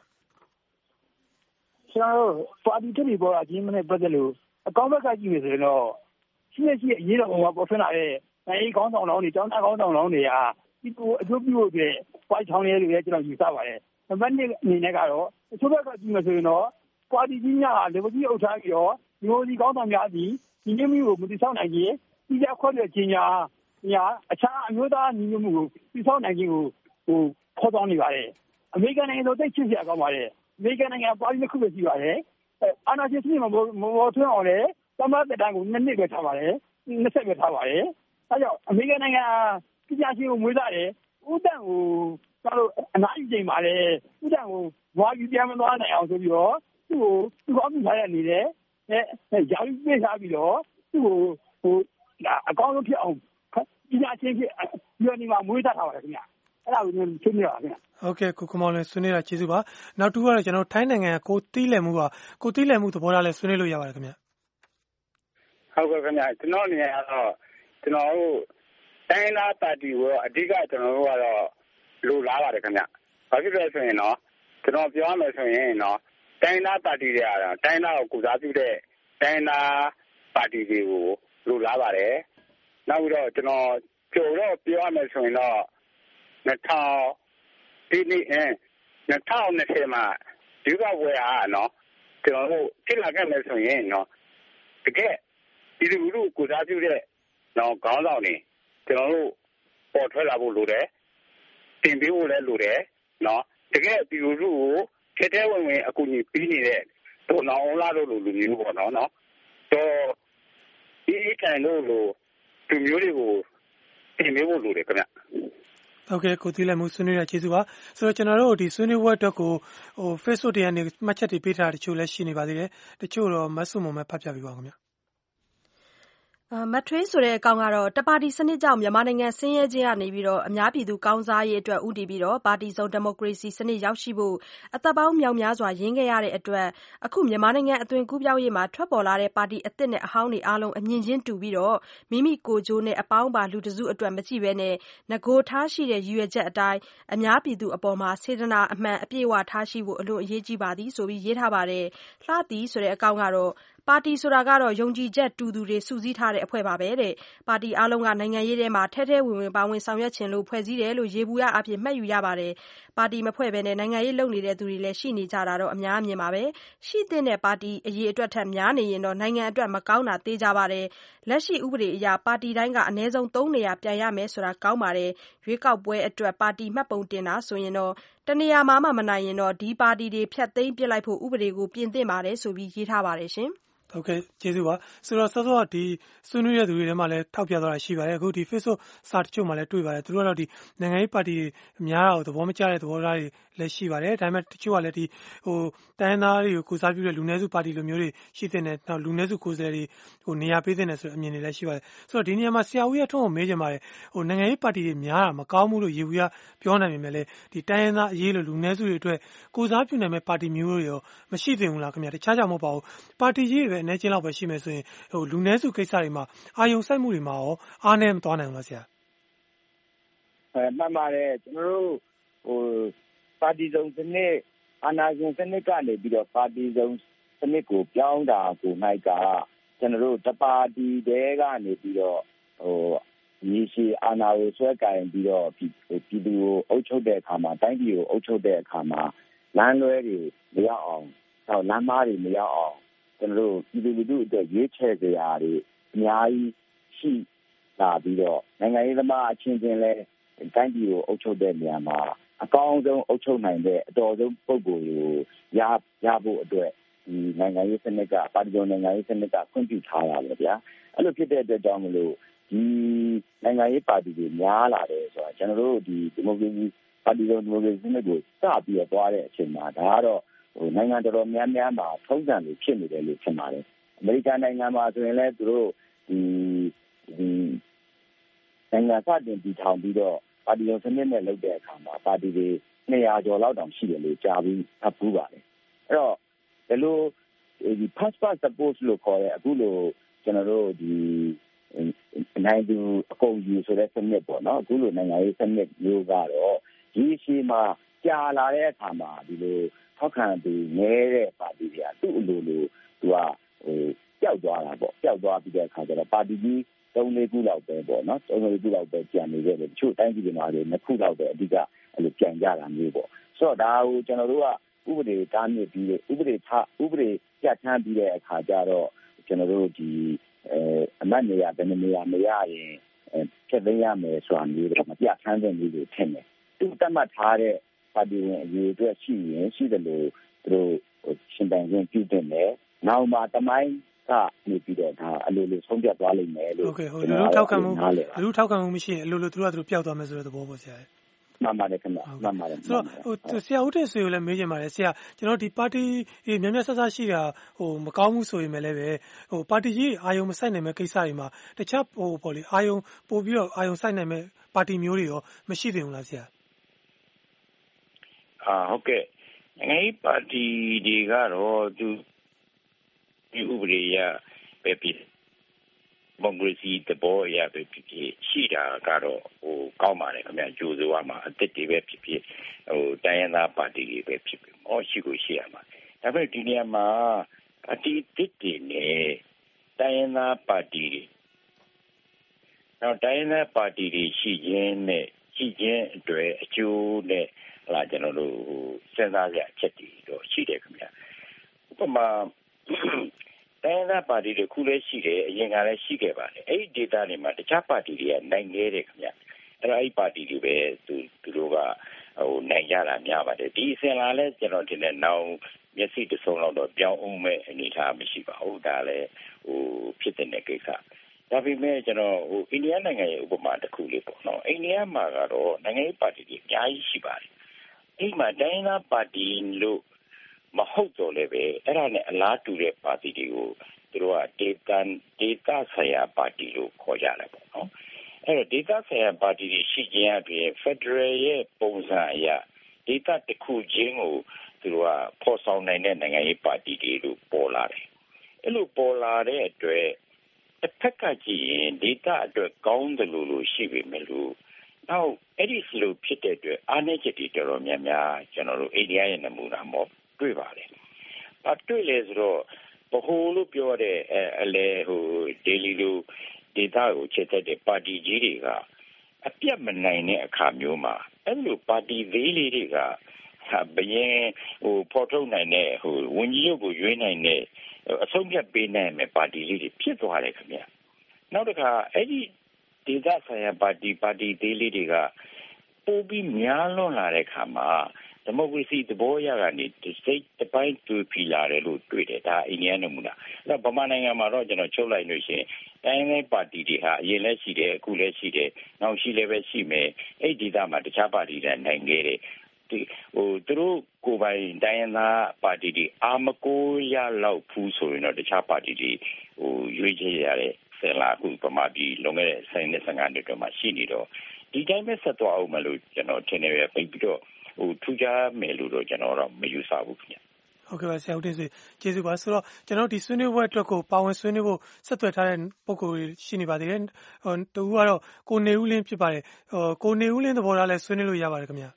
ကျွန်တော်တို့ပါတီတစ်ပေါ်အချင်းမနဲ့ပတ်သက်လို့အကောင့်ဘက်ကကြည့်ရဆိုရင်တော့ရှိနေရှိအရေးတော်ပုံကပေါ်ထွန်းလာတဲ့နိုင်ငံခေါင်းဆောင်လောင်းတွေကျောင်းသားခေါင်းဆောင်လောင်းတွေကဒီကိုအကျိုးပြုဖို့အတွက်ပွိုင်းချောင်းရဲတွေလည်းကျွန်တော်ယူဆပါတယ်။နံပါတ်၂အနေနဲ့ကတော့အချို့ဘက်ကကြည့်မယ်ဆိုရင်တော့ပါတီကြီးများလေဝကြီးအုပ်ထားပြီးတော့မျိုးစီခေါင်းဆောင်များသည်ဒီနေ့မျိုးကိုမတိဆောက်နိုင်ခြင်းဒီကြခွက်တဲ့ခြင်းများညာအခြားအမျိုးသားညီညွတ်မှုကိုတိဆောက်နိုင်ခြင်းကိုဟိုခေါ်ဆောင်နေပါတယ်။အမေရိကန်နိုင်ငံတို့တိတ်ချစ်စရာကောင်းပါတယ်။အမေရိကန်နိုင်ငံပါတီတစ်ခုပဲရှိပါတယ်။အာဏာရှင်စနစ်မှာမပေါ်ထွန်းအောင်လည်းသမ္မတတန်းကိုနှစ်နှစ်ပဲထားပါတယ်။နှစ်ဆက်ပဲထားပါတယ်။အဲကြောင့်အမေရိကန်နိုင်ငံပြည်ပရှင်ကိုမွေးစားတယ်ဥဒ္ဒံကိုကျွန်တော်အနားယူချိန်ပါလေဥဒ္ဒံကိုဘွားယူပြန်မသွားနိုင်အောင်ဆိုပြီးတော့သူ့ကိုသူ့ကောင်းမှုထားတဲ့အနေနဲ့အဲရောင်ပေးထားပြီးတော့သူ့ကိုဟိုအကောင်းဆုံးဖြစ်အောင်ပြည်ပရှင်ဖြစ်ဒီနေ့မှာမွေးစားထားပါတယ်ခင်ဗျအဲ့ဒါကိုကျွန်တော်သိနေပါခင်ဗျဟုတ်ကဲ့ကိုခမောင်လည်းဆွေးနွေးတာကျေးဇူးပါနောက်တူကတော့ကျွန်တော်ထိုင်းနိုင်ငံကိုတီးလည်မှုကကိုတီးလည်မှုသဘောထားလည်းဆွေးနွေးလို့ရပါတယ်ခင်ဗျဟုတ်ကဲ့ခင်ဗျကျွန်တော်အနေနဲ့ကတော့ကျွန်တော်တို့တိုင်းသားပါတီကိုအဓိကကျွန်တော်တို့ကတော့လိုလားပါတယ်ခင်ဗျ။ဘာဖြစ်လဲဆိုရင်တော့ကျွန်တော်ပြောရမယ်ဆိုရင်တော့တိုင်းသားပါတီတွေကတော့တိုင်းသားကိုကူစားပြုတဲ့တိုင်းသားပါတီတွေကိုလိုလားပါတယ်။နောက်ပြီးတော့ကျွန်တော်ကြိုတော့ပြောရမယ်ဆိုရင်တော့၂၀၀ဒီနေ့အဲ၂၀၂၀မှာဒီကဝယ်အားနော်ကျွန်တော်တို့ဖြစ်လာခဲ့မယ်ဆိုရင်နော်တကယ်ဒီလိုလူကူစားပြုတဲ့နော်ခေါင်းဆောင်တွေကျွန်တော်တို့ပေါ်ထွက်လာဖို့လိုတယ်တင်ပေးဖို့လည်းလိုတယ်နော်တကယ်ဒီလူလူကိုထဲထဲဝင်ဝင်အကူအညီပေးနေတဲ့ဒေါ်နောင်လာတို့လိုလူမျိုးပေါ့နော်နော်တော့ဒီခံလို့လို့သူမျိုးတွေကိုတင်ပေးဖို့လိုတယ်ခင်ဗျဟုတ်ကဲ့ကိုသီးလက်မှုဆွေးနွေးရကျေးဇူးပါဆိုတော့ကျွန်တော်တို့ဒီဆွေးနွေးပွဲအတွက်ကိုဟို Facebook တွေကနေမှတ်ချက်တွေပေးထားတာတချို့လည်းရှိနေပါသေးတယ်တချို့တော့မဆုမုံမဲ့ဖတ်ပြပေးပါဦးခင်ဗျာမထွေးဆိုတဲ့အကောင်ကတော့တပါတီစနစ်ကြောင့်မြန်မာနိုင်ငံဆင်းရဲခြင်းကနေပြီးတော့အများပြည်သူကောင်းစားရေးအတွက်ဥတည်ပြီးတော့ပါတီစုံဒီမိုကရေစီစနစ်ရောက်ရှိဖို့အသက်ပေါင်းမြောက်များစွာရင်းခဲ့ရတဲ့အတွက်အခုမြန်မာနိုင်ငံအသွင်ကူးပြောင်းရေးမှာထွက်ပေါ်လာတဲ့ပါတီအသစ်နဲ့အဟောင်းတွေအားလုံးအမြင်ချင်းတူပြီးတော့မိမိကိုယ်ကျိုးနဲ့အပေါင်းပါလူတစုအတွက်မကြည့်ဘဲနဲ့ငကိုထားရှိတဲ့ရည်ရွယ်ချက်အတိုင်းအများပြည်သူအပေါ်မှာစေတနာအမှန်အပြည့်အဝထားရှိဖို့အလွန်အရေးကြီးပါသည်ဆိုပြီးရေးထားပါတယ်လှသည်ဆိုတဲ့အကောင်ကတော့ပါတီဆိုတာကတော့ယုံကြည်ချက်တူသူတွေစုစည်းထားတဲ့အဖွဲ့ပါပဲတဲ့ပါတီအားလုံးကနိုင်ငံရေးထဲမှာထဲထဲဝင်ဝင်ပါဝင်ဆောင်ရွက်ခြင်းလို့ဖွဲ့စည်းတယ်လို့ရေဘူးရအဖြစ်မှတ်ယူရပါတယ်ပါတီမဖွဲ့ဘဲနဲ့နိုင်ငံရေးလုပ်နေတဲ့သူတွေလည်းရှိနေကြတာတော့အများအမြင်ပါပဲရှိတဲ့ပါတီအရေးအတွက်ထက်များနေရင်တော့နိုင်ငံအတွက်မကောင်းတာသိကြပါတယ်လက်ရှိဥပဒေအရပါတီတိုင်းကအနည်းဆုံးသုံးနေရာပြန်ရမယ်ဆိုတာကောင်းပါတယ်ရွေးကောက်ပွဲအတွက်ပါတီမှတ်ပုံတင်တာဆိုရင်တော့တနေရာမှာမှမနိုင်ရင်တော့ဒီပါတီတွေဖျက်သိမ်းပစ်လိုက်ဖို့ဥပဒေကိုပြင်သင့်ပါတယ်ဆိုပြီးရေးထားပါတယ်ရှင်ဟုတ်ကဲ့ကျေးဇူးပါဆိုတော့စောစောကဒီဆွေးနွေးတဲ့သူတွေထဲမှာလည်းထောက်ပြသွားတာရှိပါတယ်အခုဒီ Facebook စာတချို့မှာလည်းတွေ့ပါတယ်သူတို့ကတော့ဒီနိုင်ငံရေးပါတီတွေအများအားသဘောမကျတဲ့သဘောထားတွေလည်းရှိပါတယ်ဒါပေမဲ့တချို့ကလည်းဒီဟိုတိုင်းသားတွေကိုကိုစားပြုတဲ့လူနည်းစုပါတီလိုမျိုးတွေရှိတဲ့နဲ့နောက်လူနည်းစုကိုယ်စားလှယ်တွေဟိုနေရာပေးတဲ့ဆိုတဲ့အမြင်တွေလည်းရှိပါတယ်ဆိုတော့ဒီနေရာမှာဆရာဦးရထွန်းကိုမေးချင်ပါတယ်ဟိုနိုင်ငံရေးပါတီတွေများတာမကောင်းဘူးလို့ရေဘူးရပြောနိုင်ပေမဲ့လည်းဒီတိုင်းရင်းသားအရေးလိုလူနည်းစုတွေအတွက်ကိုစားပြုနိုင်မဲ့ပါတီမျိုးတွေရောမရှိသင့်ဘူးလားခင်ဗျာတခြားကြောင့်မဟုတ်ပါဘူးပါတီကြီးတွေပဲအနေချင်းလောက်ပဲရှိမယ်ဆိုရင်ဟိုလူနည်းစုကိစ္စတွေမှာအာယုံစိုက်မှုတွေမှာရောအားနည်းမသွားနိုင်ဘူးလားဆရာအဲမှန်ပါတယ်ကျွန်တော်တို့ဟိုပါတီစုံစနစ်အာဏာရှင်စနစ်ကနေပြီးတော့ပါတီစုံစနစ်ကိုပြောင်းတာကိုနိုင်ကကျွန်တော်တို့တပါတီတဲကနေပြီးတော့ဟိုရေရှည်အာဏာကိုဆွဲကင်ပြီးတော့ပြည်သူကိုအုပ်ချုပ်တဲ့အခါမှာတိုင်းပြည်ကိုအုပ်ချုပ်တဲ့အခါမှာလမ်းလွဲတွေမရောက်အောင်ဟောလမ်းမားတွေမရောက်အောင်ကျွန်တော်တို့ပြည်သူလူထုအတွက်ရွေးချယ်ကြရာတွေအများကြီးရှိလာပြီးတော့နိုင်ငံရေးသမားအချင်းချင်းလဲတိုင်းပြည်ကိုအုပ်ချုပ်တဲ့နေရာမှာအကောင်းဆုံးအုပ်ချုပ်နိုင်တဲ့အတော်ဆုံးပုံကိုယ်ကိုရရဖို့အတွက်ဒီနိုင်ငံရေးစနစ်ကပါတီစုံနိုင်ငံရေးစနစ်ကခွင့်ပြုထားတာပဲဗျာအဲ့လိုဖြစ်တဲ့အတွက်ကြောင့်မလို့ဒီနိုင်ငံရေးပါတီတွေများလာတယ်ဆိုတော့ကျွန်တော်တို့ဒီဒီမိုကရေစီပါတီစုံဒီမိုကရေစီစနစ်ကိုစပြီးတော့သွားတဲ့အချိန်မှာဒါကတော့ဟိုနိုင်ငံတော်တော်များများမှာထုံးစံလိုဖြစ်နေတယ်လို့ထင်ပါတယ်အမေရိကန်နိုင်ငံမှာဆိုရင်လည်းသူတို့ဒီဒီနိုင်ငံစတင်တည်ထောင်ပြီးတော့ပါတီစုံစနစ်နဲ့လုပ်တဲ့အခါမှာပါတီတွေနှစ်ရာကျော်လောက်တောင်ရှိတယ်လို့ကြားပြီးဖတ်ဘူးပါတယ်အဲ့တော့ဒီလိုဒီ pass pass support လို့ခေါ်တဲ့အခုလိုကျွန်တော်တို့ဒီနိုင်သူအကုန်ယူဆိုတဲ့စနစ်ပေါ့နော်အခုလိုနိုင်ငံရေးစနစ်မျိုးကတော့ဒီရှိမှာကြာလာတဲ့အခါမှာဒီလိုထောက်ခံသူငဲတဲ့ပါတီတွေကသူ့အလိုလိုသူကဟိုပျောက်သွားတာပေါ့ပျောက်သွားပြီးတဲ့အခါကျတော့ပါတီကြီးသုံးလေးခုလောက်ပဲပေါ့နော်သုံးလေးခုလောက်ပဲကျန်နေခဲ့တယ်တချို့တိုင်းပြည်တွေမှာလည်းနှစ်ခုလောက်ပဲအဓိကအဲ့လိုပြန်ကြတာမျိုးပေါ့ဆိုတော့ဒါကိုကျွန်တော်တို့ကဥပဒေတားမြစ်ပြီးဥပဒေထားဥပဒေပြဋ္ဌာန်းပြီးတဲ့အခါကျတော့ကျွန်တော်တို့ဒီအဲအမတ်နေရာဘယ်နေရာမရရင်ဖြစ်သိရမယ်ဆိုတာမျိုးတော့မပြဋ္ဌာန်းတဲ့မျိုးတွေထင်တယ်သူတတ်မှတ်ထားတဲ့ပါတီဝင်အရေးအတွက်ရှိရင်ရှိတယ်လို့သူတို့ရှင်းပြရင်းပြုတင်တယ်နောက်မှတမိုင်းကနေပြီးတော့ဒါအလိုလိုဆုံးဖြတ်သွားလိမ့်မယ်လို့ဟုတ်ကဲ့ဟုတ်လူထောက်ခံမှုလူထောက်ခံမှုမရှိရင်အလိုလိုသူတို့ကသူတို့ပျောက်သွားမယ်ဆိုတဲ့သဘောပေါ့ဆရာမှန်ပါတယ်ခင်ဗျမှန်ပါတယ်ဆိုတော့ဟိုဆရာဦးတင်ဆွေကိုလည်းမေးချင်ပါတယ်ဆရာကျွန်တော်ဒီပါတီများများဆဆရှိတာဟိုမကောင်းဘူးဆိုရင်လည်းပဲဟိုပါတီကြီးအာယုံမဆိုင်နိုင်မဲ့ကိစ္စတွေမှာတခြားဟိုပေါ့လေအာယုံပို့ပြီးတော့အာယုံဆိုင်နိုင်မဲ့ပါတီမျိုးတွေရောမရှိသေးဘူးလားဆရာအာဟုတ်ကဲ့နိုင်ငံရေးပါတီတွေကတော့သူဒီဥပဒေရပဲဖြစ်ဒီမိုကရေစီတဘောရပဲဖြစ်ဖြစ်ရှိတာကတော့ဟိုကောင်းပါတယ်ခင်ဗျကြိုးစိုးရမှာအစ်စ်တွေပဲဖြစ်ဖြစ်ဟိုတိုင်းရင်းသားပါတီတွေပဲဖြစ်ဖြစ်မောရှိကိုရှိရမှာဒါပေမဲ့ဒီနေရာမှာအတီးတစ်တွေနဲ့တိုင်းရင်းသားပါတီတွေနောက်တိုင်းရင်းသားပါတီတွေရှိခြင်းနဲ့ရှိခြင်းအတွက်အကျိုးနဲ့လာကျွန်တော်တို့စဉ်းစားရအချက်တွေတော့ရှိတယ်ခင်ဗျဥပမာတိုင်းသားပါတီတွေခုလည်းရှိတယ်အရင်ကလည်းရှိခဲ့ပါတယ်အဲ့ဒီ data တွေမှာတခြားပါတီတွေကနိုင်ခဲ့တယ်ခင်ဗျအဲ့တော့အဲ့ဒီပါတီတွေပဲသူသူတို့ကဟိုနိုင်ကြတာများပါတယ်ဒီအစဉ်လာလဲကျွန်တော်ထင်တယ်နောက်မျက်စိတစ်စုံလောက်တော့ပြောင်းအောင်မဲ့အနေအထားမရှိပါဘူးဒါလည်းဟိုဖြစ်တဲ့ကိစ္စဒါပေမဲ့ကျွန်တော်ဟိုအိန္ဒိယနိုင်ငံရဲ့ဥပမာတစ်ခုလေးပေါ့နော်အိန္ဒိယမှာကတော့နိုင်ငံရေးပါတီတွေအများကြီးရှိပါတယ်အိမ်မှာတိုင်းသားပါတီလို့မဟုတ်တော့လည်းပဲအဲ့ဒါနဲ့အလားတူတဲ့ပါတီတွေကိုသူတို့က data data ဆိုင်ရာပါတီလို့ခေါ်ကြတယ်ပေါ့နော်အဲ့တော့ data ဆိုင်ရာပါတီတွေရှိခြင်းအပြင် Federal ရဲ့ပုံစံအရ data တစ်ခုချင်းကိုသူတို့ကဖော်ဆောင်နိုင်တဲ့နိုင်ငံရေးပါတီတွေလို့ပေါ်လာတယ်အဲ့လိုပေါ်လာတဲ့အတွက်တစ်ဖက်ကကြည့်ရင် data အတွက်ကောင်းတယ်လို့လို့ရှိပေမဲ့လို့နောက်အဲ့ဒီလိုဖြစ်တဲ့အတွက်အားနည်းချက်တွေတော်တော်များများကျွန်တော်တို့အိန္ဒိယရဲ့နမူနာမှာတွေ့ပါတယ်။ဘာတွေ့လဲဆိုတော့ဘဟိုလို့ပြောတဲ့အလဲဟို daily လို့ data ကိုချက်တဲ့ပါတီကြီးတွေကအပြတ်မနိုင်တဲ့အခါမျိုးမှာအဲ့လိုပါတီသေးလေးတွေကဘယင်းဟိုပေါ်ထုတ်နိုင်တဲ့ဟိုဝန်ကြီးချုပ်ကိုရွေးနိုင်တဲ့အဆုံးဖြတ်ပေးနိုင်တဲ့ပါတီလေးတွေဖြစ်သွားတယ်ခင်ဗျ။နောက်တစ်ခါအဲ့ဒီဒေသဆိုင်ရာပါတီပါတီသေးလေးတွေကပိုပြီးများလွန်လာတဲ့အခါမှာဒီမိုကရေစီသဘောအရကနေစိတ်တစ်ပိုင်းတူဖီလာတယ်လို့တွေ့တယ်ဒါအိန္ဒိယနမူနာအဲ့ဗမာနိုင်ငံမှာတော့ကျွန်တော်ချုပ်လိုက်လို့ရှိရင်တိုင်းတိုင်းပါတီတွေဟာအရင်လည်းရှိတယ်အခုလည်းရှိတယ်နောက်ရှိလည်းပဲရှိမယ်အဲ့ဒီဒေသမှာတခြားပါတီတွေနိုင်ခဲ့တယ်ဒီဟိုသူတို့ကိုယ်ပိုင်တိုင်းသားပါတီတွေအာမကိုရလောက်ဘူးဆိုရင်တော့တခြားပါတီတွေဟိုရွေးချယ်ရတဲ့ဆယ်လာခုပမာပြီးလုံခဲ့တဲ့ဆိုင်နဲ့ဆန်ကနေတော့မှရှိနေတော့ဒီတိုင်းပဲဆက်သွားအောင်မလို့ကျွန်တော်ထင်တယ်ပဲပြီးတော့ဟိုထူးခြားမယ်လို့တော့ကျွန်တော်တော့မယူဆဘူးခင်ဗျဟုတ်ကဲ့ပါဆရာဦးတင်ဆွေကျေးဇူးပါဆိုတော့ကျွန်တော်ဒီဆွေးနွေးပွဲအတွက်ကိုပါဝင်ဆွေးနွေးဖို့ဆက်သွယ်ထားတဲ့ပုံကိုရှိနေပါသေးတယ်ဟိုတူကတော့ကိုနေဦးလင်းဖြစ်ပါတယ်ဟိုကိုနေဦးလင်းသဘောထားလဲဆွေးနွေးလို့ရပါတယ်ခင်ဗျ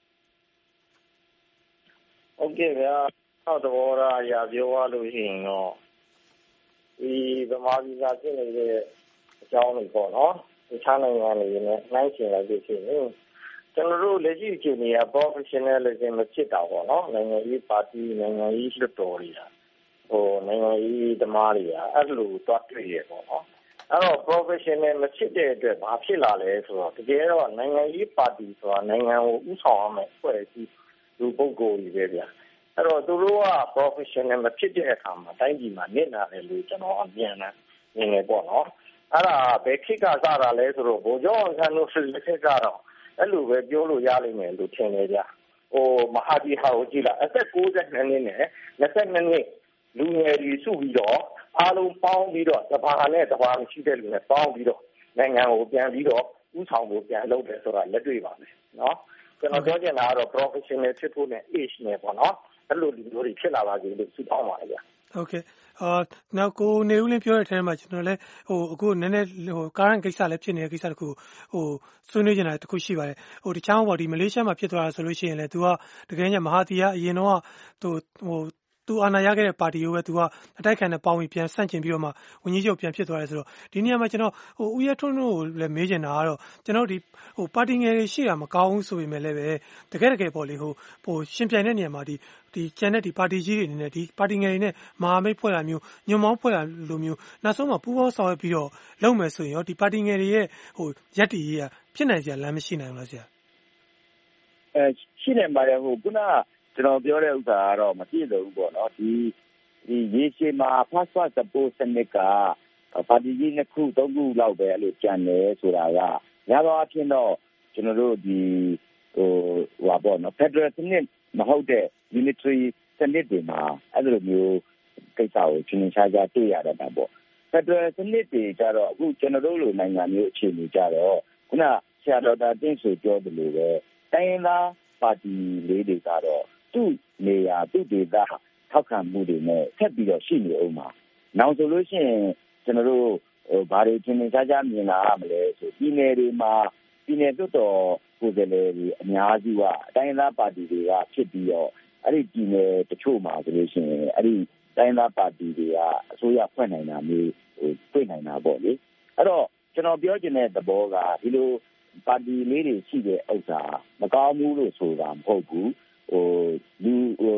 ဟုတ်ကဲ့ဗျာအော်သဘောထားအရာပြောရလို့ရှိရင်တော့ဒီဗမာပြည်ကဖြစ်နေတဲ့အကြောင်းတွေပေါ့နော်တခြားနိုင်ငံတွေနဲ့နှိုင်းယှဉ်လိုက်လို့ရှိရင်ကျွန်တော်တို့လက်ရှိအခြေအနေက professionalism မဖြစ်တာပေါ့နော်နိုင်ငံရေးပါတီနိုင်ငံရေးလွှတ်တော်တွေကဟိုနိုင်ငံရေးသမားတွေကအဲ့လိုတွားတွေ့ရပေါ့နော်အဲ့တော့ professional မဖြစ်တဲ့အတွက်ဘာဖြစ်လာလဲဆိုတော့တကယ်တော့နိုင်ငံရေးပါတီဆိုတာနိုင်ငံကိုဥဆောင်ရမယ်ဖွဲ့စည်းလူပုဂ္ဂိုလ်တွေပဲဗျာအဲ့တော့သူတို့က professional မဖြစ်တဲ့အခါမှာတိုင်းပြည်မှာနစ်နာတယ်လို့ကျွန်တော်အပြန်နဲ့မြင်နေပေါ့နော်အဲ့ဒါဘယ်ခေတ်ကစတာလဲဆိုတော့ဘိုးကျော်ဆန်းတို့လက်ထက်ကတော့အဲ့လိုပဲပြောလို့ရလိမ့်မယ်လို့ထင်နေကြဟိုမဟာဒီဟာကိုကြည့်လိုက်အသက်ကိုးဆယ်နှစ်နှစ်နဲ့နှစ်ဆယ်နှစ်နှစ်လူငယ်တွေစုပြီးတော့အားလုံးပေါင်းပြီးတော့တဘာနဲ့တဘာမရှိတဲ့လူနဲ့ပေါင်းပြီးတော့နိုင်ငံကိုပြန်ပြီးတော့ဥဆောင်ဖို့ပြန်လုပ်တယ်ဆိုတာလက်တွေ့ပါမယ်နော်ကျွန်တော်ပြောချင်တာကတော့ professional ဖြစ်ဖို့နဲ့ age နဲ့ပေါ့နော်အဲ့လိုလူမျိုးတွေဖြစ်လာပါစေလို့ဆုတောင်းပါတယ်ဗျာဟုတ်ကဲ့အာနောက်ကိုနေဦးလင်းပြောတဲ့အထဲမှာကျွန်တော်လည်းဟိုအခုနည်းနည်းဟို current ကိစ္စလည်းဖြစ်နေတဲ့ကိစ္စတခုဟိုဆွေးနွေးနေတာတခုရှိပါတယ်ဟိုတခြားဟိုဒီမလေးရှားမှာဖြစ်သွားတာဆိုလို့ရှိရင်လည်း तू ကတကယ်ညမဟာတီကအရင်တော့သူဟိုသူအာဏာရခဲ့တဲ့ပါတီကိုပဲသူကအတိုက်ခံတဲ့ပေါင်းပြီးပြန်ဆန့်ကျင်ပြီးတော့မှဝန်ကြီးချုပ်ပြန်ဖြစ်သွားတယ်ဆိုတော့ဒီနေရာမှာကျွန်တော်ဟိုဦးရထွန်းတို့လည်းမေးချင်တာကတော့ကျွန်တော်ဒီဟိုပါတီငယ်တွေရှိတာမကောင်းဘူးဆိုပေမဲ့လည်းပဲတကယ်တကယ်ပေါ့လေဟိုဟိုရှင်ပြိုင်တဲ့နေရာမှာဒီဒီကျန်တဲ့ဒီပါတီကြီးတွေအနေနဲ့ဒီပါတီငယ်တွေနဲ့မဟာမိတ်ဖွဲ့တာမျိုးညွန်မောင်းဖွဲ့တာလိုမျိုးနောက်ဆုံးမှာပူးပေါင်းဆောင်ရွက်ပြီးတော့လုပ်မယ်ဆိုရင်ရောဒီပါတီငယ်တွေရဲ့ဟိုရက်တီရေးကဖြစ်နိုင်စရာလမ်းမရှိနိုင်ဘူးလားဆရာအဲရှိနေပါရဲ့ဟိုခုနကကျွန်တော်ပြောတဲ့ဥစ္စာကတော့မပြည့်စုံဘူးပေါ့နော်ဒီဒီရေရှည်မှာ password support စနစ်ကပါတီကြီးနှစ်ခုသုံးခုလောက်ပဲအဲ့လိုကျန်တယ်ဆိုတာကရတော့အဖြစ်တော့ကျွန်တော်တို့ဒီဟိုဟိုပါပေါ့နော် Federal စနစ်မဟုတ်တဲ့ unitary စနစ်တွေမှာအဲ့လိုမျိုးကိစ္စကိုချင်းချင်းခြားခြားတွေ့ရတာပေါ့ Federal စနစ်တွေကြတော့အခုကျွန်တော်တို့လိုနိုင်ငံမျိုးအခြေအနေကြတော့ခုနဆရာတော်တာတင်းဆိုပြောသလိုပဲတိုင်းရင်းသားပါတီလေးတွေကတော့သူ့နေရာသူ့ဒေသထောက်ခံမှုတွေနဲ့ဆက်ပြီးတော့ရှိနေအောင်ပါနောက်ဆိုလို့ရှိရင်ကျွန်တော်တို့ဟိုဘာတွေချင်းချင်းခြားခြားမြင်လာရမလဲဆိုပြည်နယ်တွေမှာပြည်နယ်တော်တော်ကိုယ်စားလှယ်တွေအများကြီးကအတိုင်းသားပါတီတွေကဖြစ်ပြီးတော့အဲ့ဒီပြည်နယ်တချို့မှာဆိုလို့ရှိရင်အဲ့ဒီတိုင်းသားပါတီတွေကအစိုးရဖွဲ့နိုင်တာမျိုးဟိုတွေ့နိုင်တာပေါ့လေအဲ့တော့ကျွန်တော်ပြောချင်တဲ့သဘောကဒီလိုပါတီလေးတွေရှိတဲ့ဥစ္စာမကောင်းဘူးလို့ဆိုတာမဟုတ်ဘူးဟိုလူဟိုတ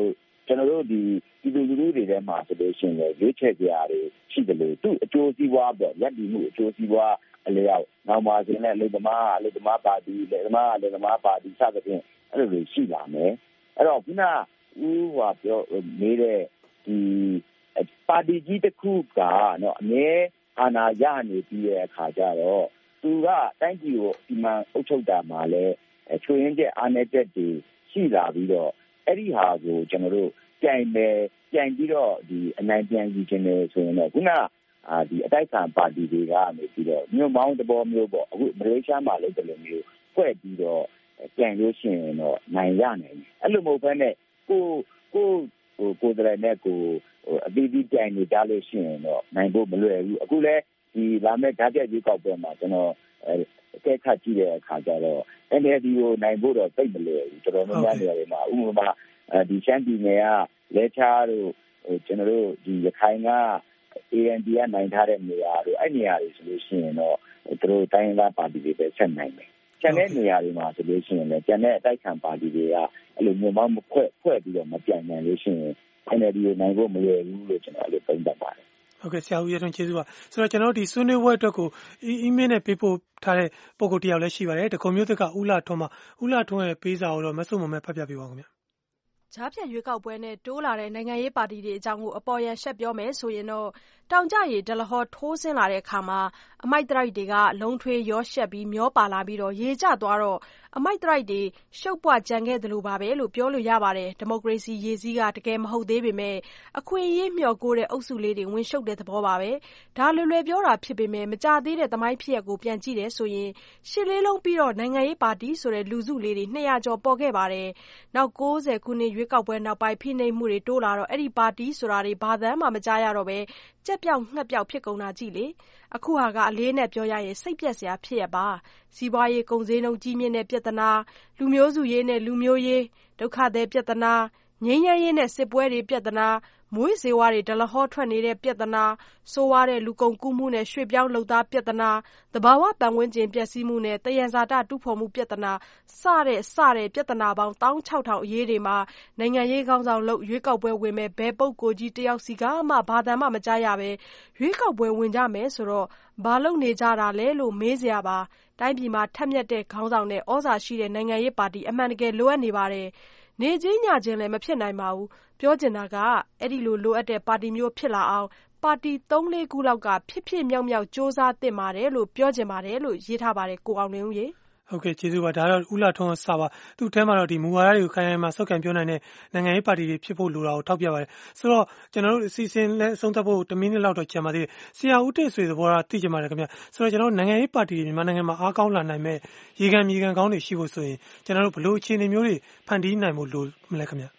ကျွန်တော်တို့ဒီဒီလူလူတွေထဲမှာဆိုလို့ရှိရင်ရွေးချယ်ကြရတယ်ရှိတယ်လို့သူအကျိုးစီးပွားပေါ့ရပ်တည်မှုအကျိုးစီးပွားအလျောက်နောက်မှာဆိုရင်လေသမားလေသမားပါတီလေသမားလေသမားပါတီစသဖြင့်အဲ့လိုရှိလာမယ်အဲ့တော့ခုနဦးဟောပြောနေတဲ့ဒီပါတီကြီးတစ်ခုကနော်အမြဲအာဏာရနေပြီးတဲ့အခါကျတော့သူကတိုင်းပြည်ကိုဒီမှာအုပ်ချုပ်တာမှာလဲချွေရင်းတဲ့အာဏာတက်တွေရှိလာပြီးတော့အဲ့ဒီဟာကိုကျွန်တော်တို့ကြိုင်မယ်ကြိုင်ပြီးတော့ဒီအနိုင်ပြန်ယူခြင်းလေဆိုရင်တော့ခုနအာဒီအတိုက်ခံပါတီတွေကနေပြီးတော့မြို့မောင်းတဘောမျိုးပေါ့အခုမလေးရှားမှာလည်းဒီလိုမျိုးဖွဲ့ပြီးတော့ကြိုင်လို့ရှိရင်တော့နိုင်ရနိုင်တယ်အဲ့လိုမဟုတ်ဘဲနဲ့ကိုကိုဟိုကိုယ်တိုင်နဲ့ကိုအသီးသီးကြိုင်နေကြလို့ရှိရင်တော့နိုင်ဖို့မလွယ်ဘူးအခုလည်းဒီလာမယ့်ဓာတ်ပြရွေးကောက်ပွဲမှာကျွန်တော်အကဲခတ်ကြည့်တဲ့အခါကျတော့ N L D ကိုနိုင်ဖို့တော့သိပ်မလွယ်ဘူးတော်တော်များများနေရာတွေမှာဥပမာဒီရှမ်းပြည်နယ်ကလဲချားတို့ကျွန်တော်တို့ဒီရခိုင်က A N D ကနိုင်ထားတဲ့နေရာတို့အဲ့နေရာတွေဆိုလို့ရှိရင်တော့သူတို့တိုင်းသားပါတီတွေပဲဆက်နိုင်မယ်ကျန်တဲ့နေရာတွေမှာဆိုလို့ရှိရင်လည်းကျန်တဲ့အတိုက်ခံပါတီတွေကအဲ့လိုမျိုးမဖွဲ့ဖွဲ့ပြီးတော့မပြိုင်နိုင်လို့ရှိရင် N L D ကိုနိုင်ဖို့မလွယ်ဘူးလို့ကျွန်တော်အဲ့လိုသုံးသပ်ပါတယ်ဟုတ်ကဲ့ဆရာဦးရဲထွန်းကျေးဇူးပါဆိုတော့ကျွန်တော်တို့ဒီဆွေးနွေးပွဲအတွက်ကိုအီးမေးလ်နဲ့ပေးပို့ထားတဲ့ပုံကိုတယောက်လည်းရှိပါတယ်တခုမျိုးသက်ကဦးလာထွန်းမှာဦးလာထွန်းရဲ့ပေးစာကိုတော့မဆုမမဲဖတ်ပြပေးပါဦးခင်ဗျကြားဖြတ်ရွေးကောက်ပွဲနဲ့တိုးလာတဲ့နိုင်ငံရေးပါတီတွေအကြောင်းကိုအပေါ်ယံရှက်ပြောမယ်ဆိုရင်တော့တောင်ကျရေဒလဟောထိုးဆင်းလာတဲ့အခါမှာအမိုက်တရိုက်တွေကလုံထွေရောရှက်ပြီးမျောပါလာပြီးတော့ရေကျသွားတော့အမိုက်တရိုက်တွေရှုပ်ပွားကြံခဲ့တယ်လို့ပါပဲလို့ပြောလို့ရပါတယ်ဒီမိုကရေစီရေစည်းကတကယ်မဟုတ်သေးပေမဲ့အခွင့်အရေးမျှော်ကိုတဲ့အုပ်စုလေးတွေဝင်ရှုပ်တဲ့သဘောပါပဲဒါလွယ်လွယ်ပြောတာဖြစ်ပေမဲ့မကြသေးတဲ့သမိုင်းဖြစ်ရပ်ကိုပြန်ကြည့်တယ်ဆိုရင်ရှစ်လေးလုံးပြီးတော့နိုင်ငံရေးပါတီဆိုတဲ့လူစုလေးတွေနှစ်ရာကျော်ပေါ်ခဲ့ပါတယ်နောက်ကိုးဆယ်ခုနှစ်ရွေးကောက်ပွဲနောက်ပိုင်းဖိနှိပ်မှုတွေတိုးလာတော့အဲ့ဒီပါတီဆိုတာတွေဘာသာမှမကြားရတော့ပဲကြက်ပြောက်ငှက်ပြောက်ဖြစ်ကုန်တာကြည့်လေအခုဟာကအလေးနဲ့ပြောရရင်စိတ်ပြက်စရာဖြစ်ရပါစီးပွားရေးကုန်စည်နှုန်းကြီးမြင့်တဲ့ပြဿနာလူမျိုးစုရေးနဲ့လူမျိုးရေးဒုက္ခသည်ပြဿနာငြိမ်းချမ်းရေးနဲ့စစ်ပွဲတွေပြဿနာမွေးစေဝါတွေဒလဟောထွက်နေတဲ့ပြဿနာဆိုးဝါးတဲ့လူကုန်ကူးမှုနဲ့ရွှေ့ပြောင်းလုပ်သားပြဿနာသဘာဝပတ်ဝန်းကျင်ပျက်စီးမှုနဲ့တယံဇာတတူးဖော်မှုပြဿနာစတဲ့စတဲ့ပြဿနာပေါင်း၁၆ထောင်အရေးတွေမှာနိုင်ငံရေးခေါင်းဆောင်လို့ရွေးကောက်ပွဲဝင်မဲ့ဘယ်ပုဂ္ဂိုလ်ကြီးတယောက်စီကမှဘာသာမှမကြားရပဲရွေးကောက်ပွဲဝင်ကြမယ်ဆိုတော့ဘာလုပ်နေကြတာလဲလို့မေးစရာပါတိုင်းပြည်မှာထက်မြက်တဲ့ခေါင်းဆောင်နဲ့ဩဇာရှိတဲ့နိုင်ငံရေးပါတီအမှန်တကယ်လိုအပ်နေပါတယ်နေချင်းညချင်းလည်းမဖြစ်နိုင်ပါဘူးပြောချင်တာကအဲ့ဒီလိုလိုအပ်တဲ့ပါတီမျိုးဖြစ်လာအောင်ပါတီသုံးလေးခုလောက်ကဖြစ်ဖြစ်မြောက်မြောက်စ조사သင့်ပါတယ်လို့ပြောချင်ပါတယ်လို့ရေးထားပါတယ်ကိုအောင်လင်းဦးရေဟုတ်ကဲ့ကျေးဇူးပါဒါတော့ဦးလာထွန်းစပါသူ့ထဲမှာတော့ဒီမူဝါဒတွေကိုခိုင်ခိုင်မာစောက်ကန်ပြောနိုင်တဲ့နိုင်ငံရေးပါတီတွေဖြစ်ဖို့လိုတာကိုထောက်ပြပါတယ်ဆိုတော့ကျွန်တော်တို့အစီအစဉ်လဲအဆုံးသတ်ဖို့တစ်မိနစ်လောက်တော့ကြာပါသေးတယ်ဆရာဦးတင့်ဆွေသဘောထားသိကြပါတယ်ခင်ဗျဆိုတော့ကျွန်တော်တို့နိုင်ငံရေးပါတီတွေမြန်မာနိုင်ငံမှာအားကောင်းလာနိုင်မဲ့ရေခံမြေခံကောင်းတွေရှိဖို့ဆိုရင်ကျွန်တော်တို့ဘယ်လိုအခြေအနေမျိုးတွေဖန်တီးနိုင်ဖို့လိုမလဲခင်ဗျ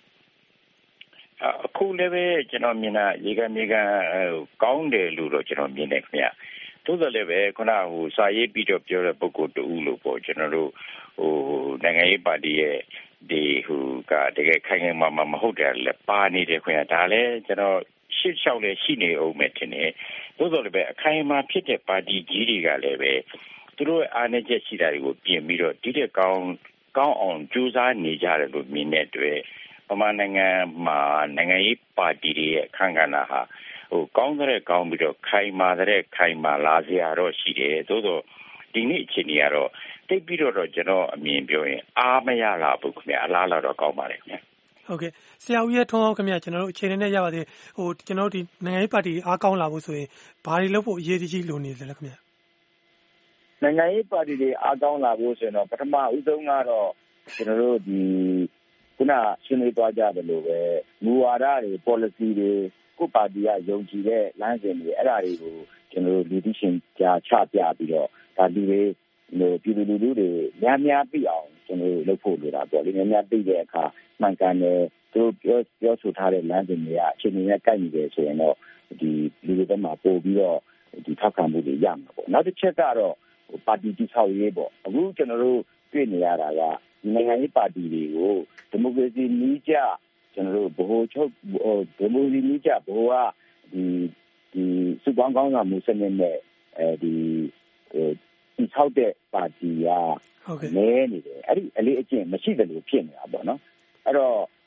အခုလည်းပဲကျွန်တော်မြင်တာရေခံမြေခံကောင်းတယ်လို့တော့ကျွန်တော်မြင်တယ်ခင်ဗျသို့တော်လည်းပဲခုနကဟိုစာရေးပြီးတော့ပြောတဲ့ပုဂ္ဂိုလ်တူလို့ပေါ့ကျွန်တော်တို့ဟိုနိုင်ငံရေးပါတီရဲ့ဒီဟိုကတကယ်ခိုင်ခိုင်မာမာမဟုတ်တယ်လေပါနေတယ်ခွင့်ဒါလည်းကျွန်တော်ရှစ်လျှောက်လည်းရှိနေအောင်မယ်ထင်တယ်သို့တော်လည်းပဲအခိုင်အမာဖြစ်တဲ့ပါတီကြီးတွေကလည်းပဲသူတို့အားနည်းချက်ရှိတာတွေကိုပြင်ပြီးတော့ဒီတဲ့ကောင်းကောင်းအောင်ကြိုးစားနေကြတယ်လို့မြင်တဲ့အတွက်ပမာနိုင်ငံမှာနိုင်ငံရေးပါတီတွေရဲ့အခမ်းကဏ္ဍဟာဟိုကောင်းတဲ့ကောင်းပြီးတော့ခိုင်မာတဲ့ခိုင်မာလာစရာတော့ရှိတယ်သို့တော့ဒီနေ့အချိန်ကြီးကတော့တိတ်ပြီးတော့ကျွန်တော်အမြင်ပြောရင်အားမရလာဘူးခင်ဗျအလားလာတော့ကောင်းပါတယ်ခင်ဗျဟုတ်ကဲ့ဆရာဦးရဲထွန်းအောင်ခင်ဗျကျွန်တော်တို့အခြေအနေနဲ့ရပါသေးဟိုကျွန်တော်တို့ဒီနိုင်ငံရေးပါတီအားကောင်းလာဖို့ဆိုရင်ဘာတွေလုပ်ဖို့အရေးကြီးလိုနေလဲခင်ဗျနိုင်ငံရေးပါတီတွေအားကောင်းလာဖို့ဆိုရင်တော့ပထမဦးဆုံးကတော့ကျွန်တော်တို့ဒီခုနရှင်းနေသွားကြတယ်လို့ပဲမူဝါဒတွေ policy တွေကိုပါတီကယုံကြည်တဲ့လမ်းစဉ်တွေအဲ့ဒါတွေကိုကျွန်တော်တို့လူသိရှင်ကြားချပြပြီးတော့ဒါလူတွေပြည်သူလူထုတွေများများသိအောင်ကျွန်တော်တို့လုပ်ဖို့လိုတာပေါ့လေများများသိတဲ့အခါမှန်ကန်တယ်သူတို့ပြောပြောဆိုထားတဲ့လမ်းစဉ်တွေကအချိန်နဲ့ကိုက်နေတယ်ဆိုရင်တော့ဒီလူတွေတက်မှာပို့ပြီးတော့ဒီထောက်ခံမှုတွေရမှာပေါ့နောက်တစ်ချက်ကတော့ပါတီတည်ဆောက်ရေးပေါ့အခုကျွန်တော်တို့တွေ့နေရတာကဒီနိုင်ငံရေးပါတီတွေကိုဒီမိုကရေစီနည်းကျကျွန်တော်တို့ဘ ਹੁ ချုပ်ဒီမိုကရေစီနည်းကျဘ ਹੁ ကဒီဒီစုပေါင်းကောင်းဆောင်မှုစနစ်နဲ့အဲဒီဒီထောက်တဲ့ပါတီကနဲနေတယ်အဲ့ဒီအလေးအကျင့်မရှိတယ်လို့ဖြစ်နေတာပေါ့နော်အဲ့တော့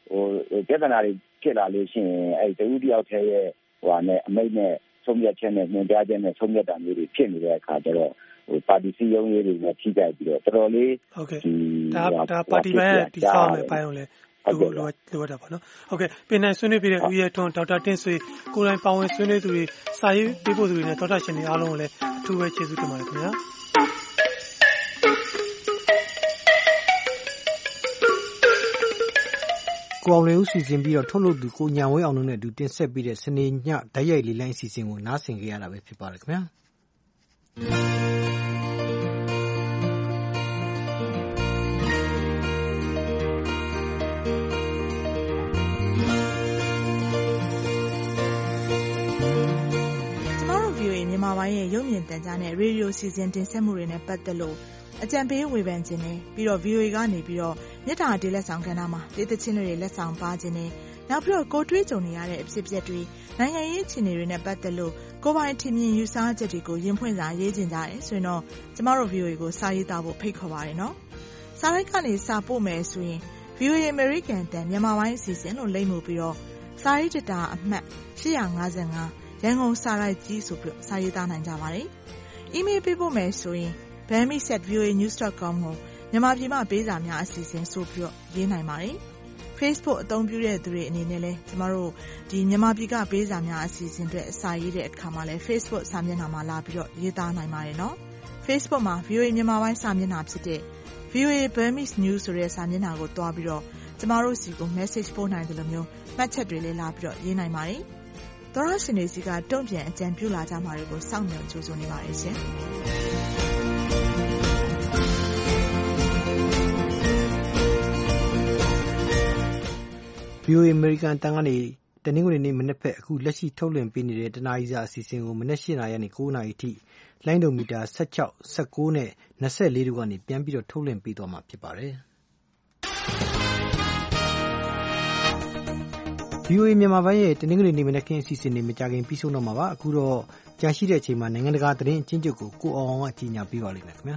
ဟိုပြဿနာတွေဖြစ်လာလို့ရှိရင်အဲ့တဦးတယောက်တည်းရဲ့ဟိုနဲ့အမိတ်နဲ့ဆုံးဖြတ်ချက်နဲ့ညွှန်ကြားချက်နဲ့ဆုံးဖြတ်တာမျိုးတွေဖြစ်နေတဲ့အခါကျတော့ဟိုပါတီစည်းရုံးရေးတွေနဲ့ထိကြိုက်ပြီးတော့တော်တော်လေးဟုတ်ကဲ့ဒါဒါပါတီပိုင်းတီဆောင်းမဲ့ပိုင်းအောင်လဲလိုလိုလိုတာပေါ့နော်ဟုတ်ကဲ့ပင်နိုင်ဆွေးနွေးပြီးတဲ့ဦးရဲထွန်းဒေါက်တာတင့်ဆွေကိုယ်တိုင်ပါဝင်ဆွေးနွေးသူတွေစာရေးပေးဖို့သူတွေနဲ့ဒေါက်တာရှင်တွေအားလုံးကိုလည်းအထူးပဲကျေးဇူးတင်ပါတယ်ခင်ဗျာကိုအောင်လေဦးစီစဉ်ပြီးတော့ထုတ်လုပ်သူကိုညာဝဲအောင်တို့နဲ့အတူတင်ဆက်ပြီးတဲ့စနေညဓာတ်ရိုက်လေးလိုင်းအစီအစဉ်ကိုနားဆင်ကြရတာပဲဖြစ်ပါတယ်ခင်ဗျာမြန်မာပိုင်းရဲ့ရုပ်မြင်သံကြားနဲ့ရေဒီယိုစီစဉ်တင်ဆက်မှုတွေနဲ့ပတ်သက်လို့အကြံပေးဝေဖန်ခြင်းနဲ့ပြီးတော့ ဗီအိုအေ ကနေပြီးတော့မြစ်တာတေးလက်ဆောင်ကဏ္ဍမှာတေးသချင်းတွေလက်ဆောင်ပါခြင်းနဲ့နောက်ပြီးတော့ကိုတွေးကြုံနေရတဲ့အဖြစ်အပျက်တွေနိုင်ငံရေးအခြေအနေတွေနဲ့ပတ်သက်လို့ကိုပိုင်ထင်မြင်ယူဆချက်တွေကိုရင်ဖွင့်စာရေးခြင်းကြတယ်ဆိုရင်တော့ကျမတို့ ဗီအိုအေ ကိုစာရေးသားဖို့ဖိတ်ခေါ်ပါတယ်နော်စာရိုက်ကနေစာပို့မယ်ဆိုရင် ဗီအိုအေ American တန်မြန်မာပိုင်းအစီအစဉ်လို့လိမ့်မှုပြီးတော့စာရေးတတာအမှတ်၈၅၅ရန်ကုန်စာရိုက်ကြီးဆိုပြီးစာရေးသားနိုင်ကြပါတယ်။ email ပေးဖို့မယ်ဆိုရင် burmese at v o a news dot com ကိုမြန်မာပြည်မှာပေးစာများအစီအစဉ်ဆိုပြီးရေးနိုင်ပါတယ်။ Facebook အသုံးပြုတဲ့သူတွေအနေနဲ့လည်းကျမတို့ဒီမြန်မာပြည်ကပေးစာများအစီအစဉ်တွေအစာရေးတဲ့အခါမှာလည်း Facebook စာမျက်နှာမှာလာပြီးတော့ရေးသားနိုင်ပါတယ်နော်။ Facebook မှာ ဗီအိုအေ မြန်မာပိုင်းစာမျက်နှာဖြစ်တဲ့ ဗီအိုအေ Burmese News ဆိုတဲ့စာမျက်နှာကိုတွားပြီးတော့ကျမတို့စီကို message ပို့နိုင်တယ်လို့မျိုးမှတ်ချက်တွေလည်းလာပြီးတော့ရေးနိုင်ပါတယ်။သောရရှင်တွေစီကတုံ့ပြန်အကြံပြုလာကြမှာတွေကိုစောင့်မျှော်ကြိုးစားနေပါတယ်ရှင်။ဗီအိုအေ American တန်ကနေတနင်္ဂနွေနေ့မနေ့ဖက်အခုလက်ရှိထုတ်လွှင့်ပေးနေတဲ့တနာရီစာအစီအစဉ်ကိုမနေ့၈နာရီကနေ၉နာရီထိလိုင်းဒုံမီတာ၁၆ ၁၉နဲ့၂၄တို့ကနေပြန်ပြီးတော့ထုတ်လွှင့်ပေးသွားမှာဖြစ်ပါတယ်။ဗီအိုအေ မြန်မာပိုင်းရဲ့တနင်္ဂနွေနေ့မနက်ခင်းအစီအစဉ်တွေမကြခင်ပြီးဆုံးတော့မှာပါအခုတော့ကြာရှိတဲ့အချိန်မှာနိုင်ငံတကာသတင်းအချင်းချုပ်ကိုကိုအောင်အောင်ကကြီးညာပေးပါလိမ့်မယ်ခင်ဗျာ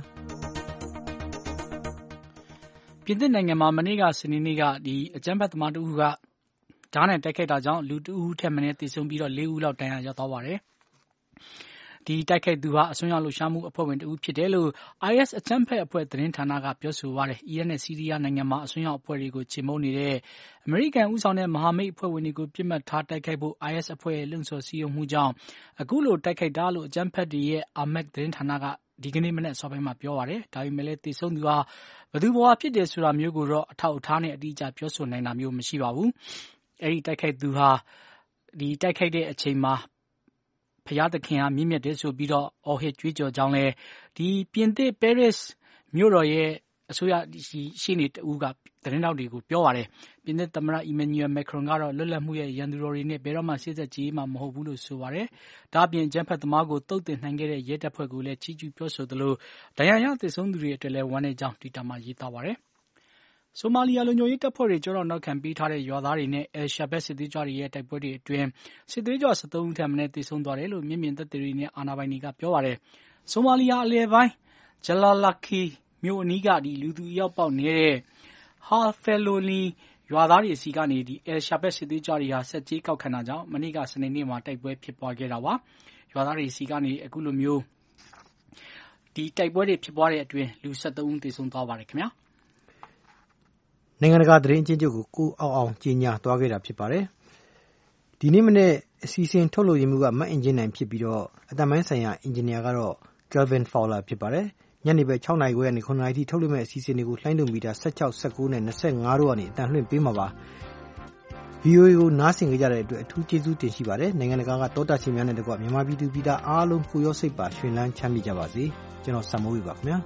ပြင်သစ်နိုင်ငံမှာမနေ့ကစနေနေ့ကဒီအကြမ်းဖက်သမားတဦးကဓာတ်နဲ့တိုက်ခိုက်တာကြောင့်လူတဦးထက်မနည်းသေဆုံးပြီးတော့၄ဦးလောက်ဒဏ်ရာရသွားပါတယ်ဒီတိုက်ခိုက်သူဟာအစွန်းရောက်လှုပ်ရှားမှုအဖွဲ့ဝင်တဦးဖြစ်တယ်လို့ I S အကြမ်းဖက်အဖွဲ့သတင်းဌာနကပြောဆိုပါတယ်။အီရတ်နဲ့ဆီးရီးယားနိုင်ငံမှာအစွန်းရောက်အဖွဲ့တွေကိုချေမှုန်းနေတဲ့အမေရိကန်ဦးဆောင်တဲ့မဟာမိတ်အဖွဲ့ဝင်တွေကိုပြစ်မှတ်ထားတိုက်ခိုက်ဖို့ I S အဖွဲ့ရဲ့လှုံ့ဆော်စည်းရုံးမှုကြောင့်အခုလိုတိုက်ခိုက်တာလို့အကြမ်းဖက်တွေရဲ့ Amaq သတင်းဌာနကဒီကနေ့မနေ့စောပိုင်းမှာပြောပါတယ်။ဒါပေမဲ့လည်းသေဆုံးသူဟာဘယ်သူဘဝဖြစ်တယ်ဆိုတာမျိုးကိုတော့အထောက်အထားနဲ့အတိအကျပြောဆိုနိုင်တာမျိုးမရှိပါဘူး။အဲဒီတိုက်ခိုက်သူဟာဒီတိုက်ခိုက်တဲ့အချိန်မှာဖျားသခင်ဟာမြင့်မြတ်တယ်ဆိုပြီးတော့အော်ဟစ်ကြွေးကြော်ကြောင်းလဲဒီပြင်သစ်ပဲရစ်မြို့တော်ရဲ့အစိုးရရှေ့နေတဦးကသတင်းတောက်တွေကိုပြောပါတယ်ပြင်သစ်သမ္မတအီမန်နျူယ်မက်ခရွန်ကတော့လွတ်လပ်မှုရဲ့ရန်သူတော်တွေနဲ့ဘယ်တော့မှရှေ့ဆက်ကြည့်မှာမဟုတ်ဘူးလို့ဆိုပါတယ်ဒါ့အပြင်ဂျမ်ဖတ်သမားကိုတုတ်တင်နိုင်ခဲ့တဲ့ရဲတပ်ဖွဲ့ကိုလည်းချီးကျူးပြောဆိုသလိုဒဏ်ရာရသေဆုံးသူတွေအတွက်လည်းဝမ်းနည်းကြောင်းတွီတာမှာရေးသားပါတယ်ဆိုမာလီယာလုံခြုံရေးတပ်ဖွဲ့တွေကြောတော့နောက်ခံပေးထားတဲ့ရွာသားတွေနဲ့အယ်ရှာဘက်စစ်သွေးကြွတွေရဲ့တိုက်ပွဲတွေအတွင်းစစ်သွေးကြွ၁၃ဦးထက်မနည်းသေဆုံးသွားတယ်လို့မြင့်မြင့်သက်သေတွေနဲ့အာဏာပိုင်တွေကပြောပါတယ်။ဆိုမာလီယာအလယ်ပိုင်းဂျလာလာခီမြို့အနီးကဒီလူသူအရောက်ပေါက်နေတဲ့ဟာဖယ်လိုနီရွာသားတွေစီကနေဒီအယ်ရှာဘက်စစ်သွေးကြွတွေဟာဆက်ကြီးကောက်ခံတာကြောင့်မနေ့ကစနေနေ့မှာတိုက်ပွဲဖြစ်ပွားခဲ့တာပါ။ရွာသားတွေစီကနေအခုလိုမျိုးဒီတိုက်ပွဲတွေဖြစ်ပွားတဲ့အတွင်းလူ၁၃ဦးသေဆုံးသွားပါတယ်ခင်ဗျာ။နိုင်ငံတကာသတင်းအချင်းချုပ်ကိုကိုအောင်အောင်ကြီးညာသွားခဲ့တာဖြစ်ပါတယ်။ဒီနေ့မနေ့အစီအစဉ်ထုတ်လုပ်ရမှုကမတ်အင်ဂျင်နိုင်ဖြစ်ပြီးတော့အတမိုင်းဆိုင်ရာအင်ဂျင်နီယာကတော့ Kelvin Fowler ဖြစ်ပါတယ်။ညနေပဲ၆နာရီခွဲကနေ၇နာရီထိထုတ်လွှင့်မဲ့အစီအစဉ်တွေကိုလှိုင်းဒုံမီတာ၁၆ ၁၉နဲ့၂၅တို့ကနေအတန်လွှင့်ပေးမှာပါ။ V O A ကိုနားဆင်ကြတဲ့အတွက်အထူးကျေးဇူးတင်ရှိပါတယ်။နိုင်ငံတကာကတောတာရှင်များနဲ့တကွမြန်မာပြည်သူပြည်သားအားလုံးကိုရောစိတ်ပါရွှင်လန်းချမ်းမြေ့ကြပါစေ။ကျွန်တော်စံမိုးပြီပါခင်ဗျာ။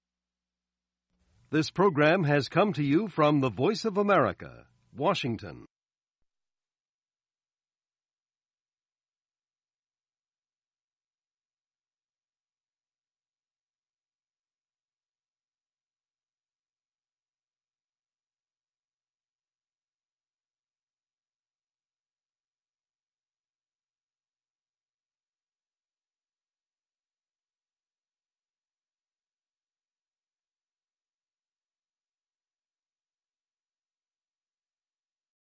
This program has come to you from the Voice of America, Washington.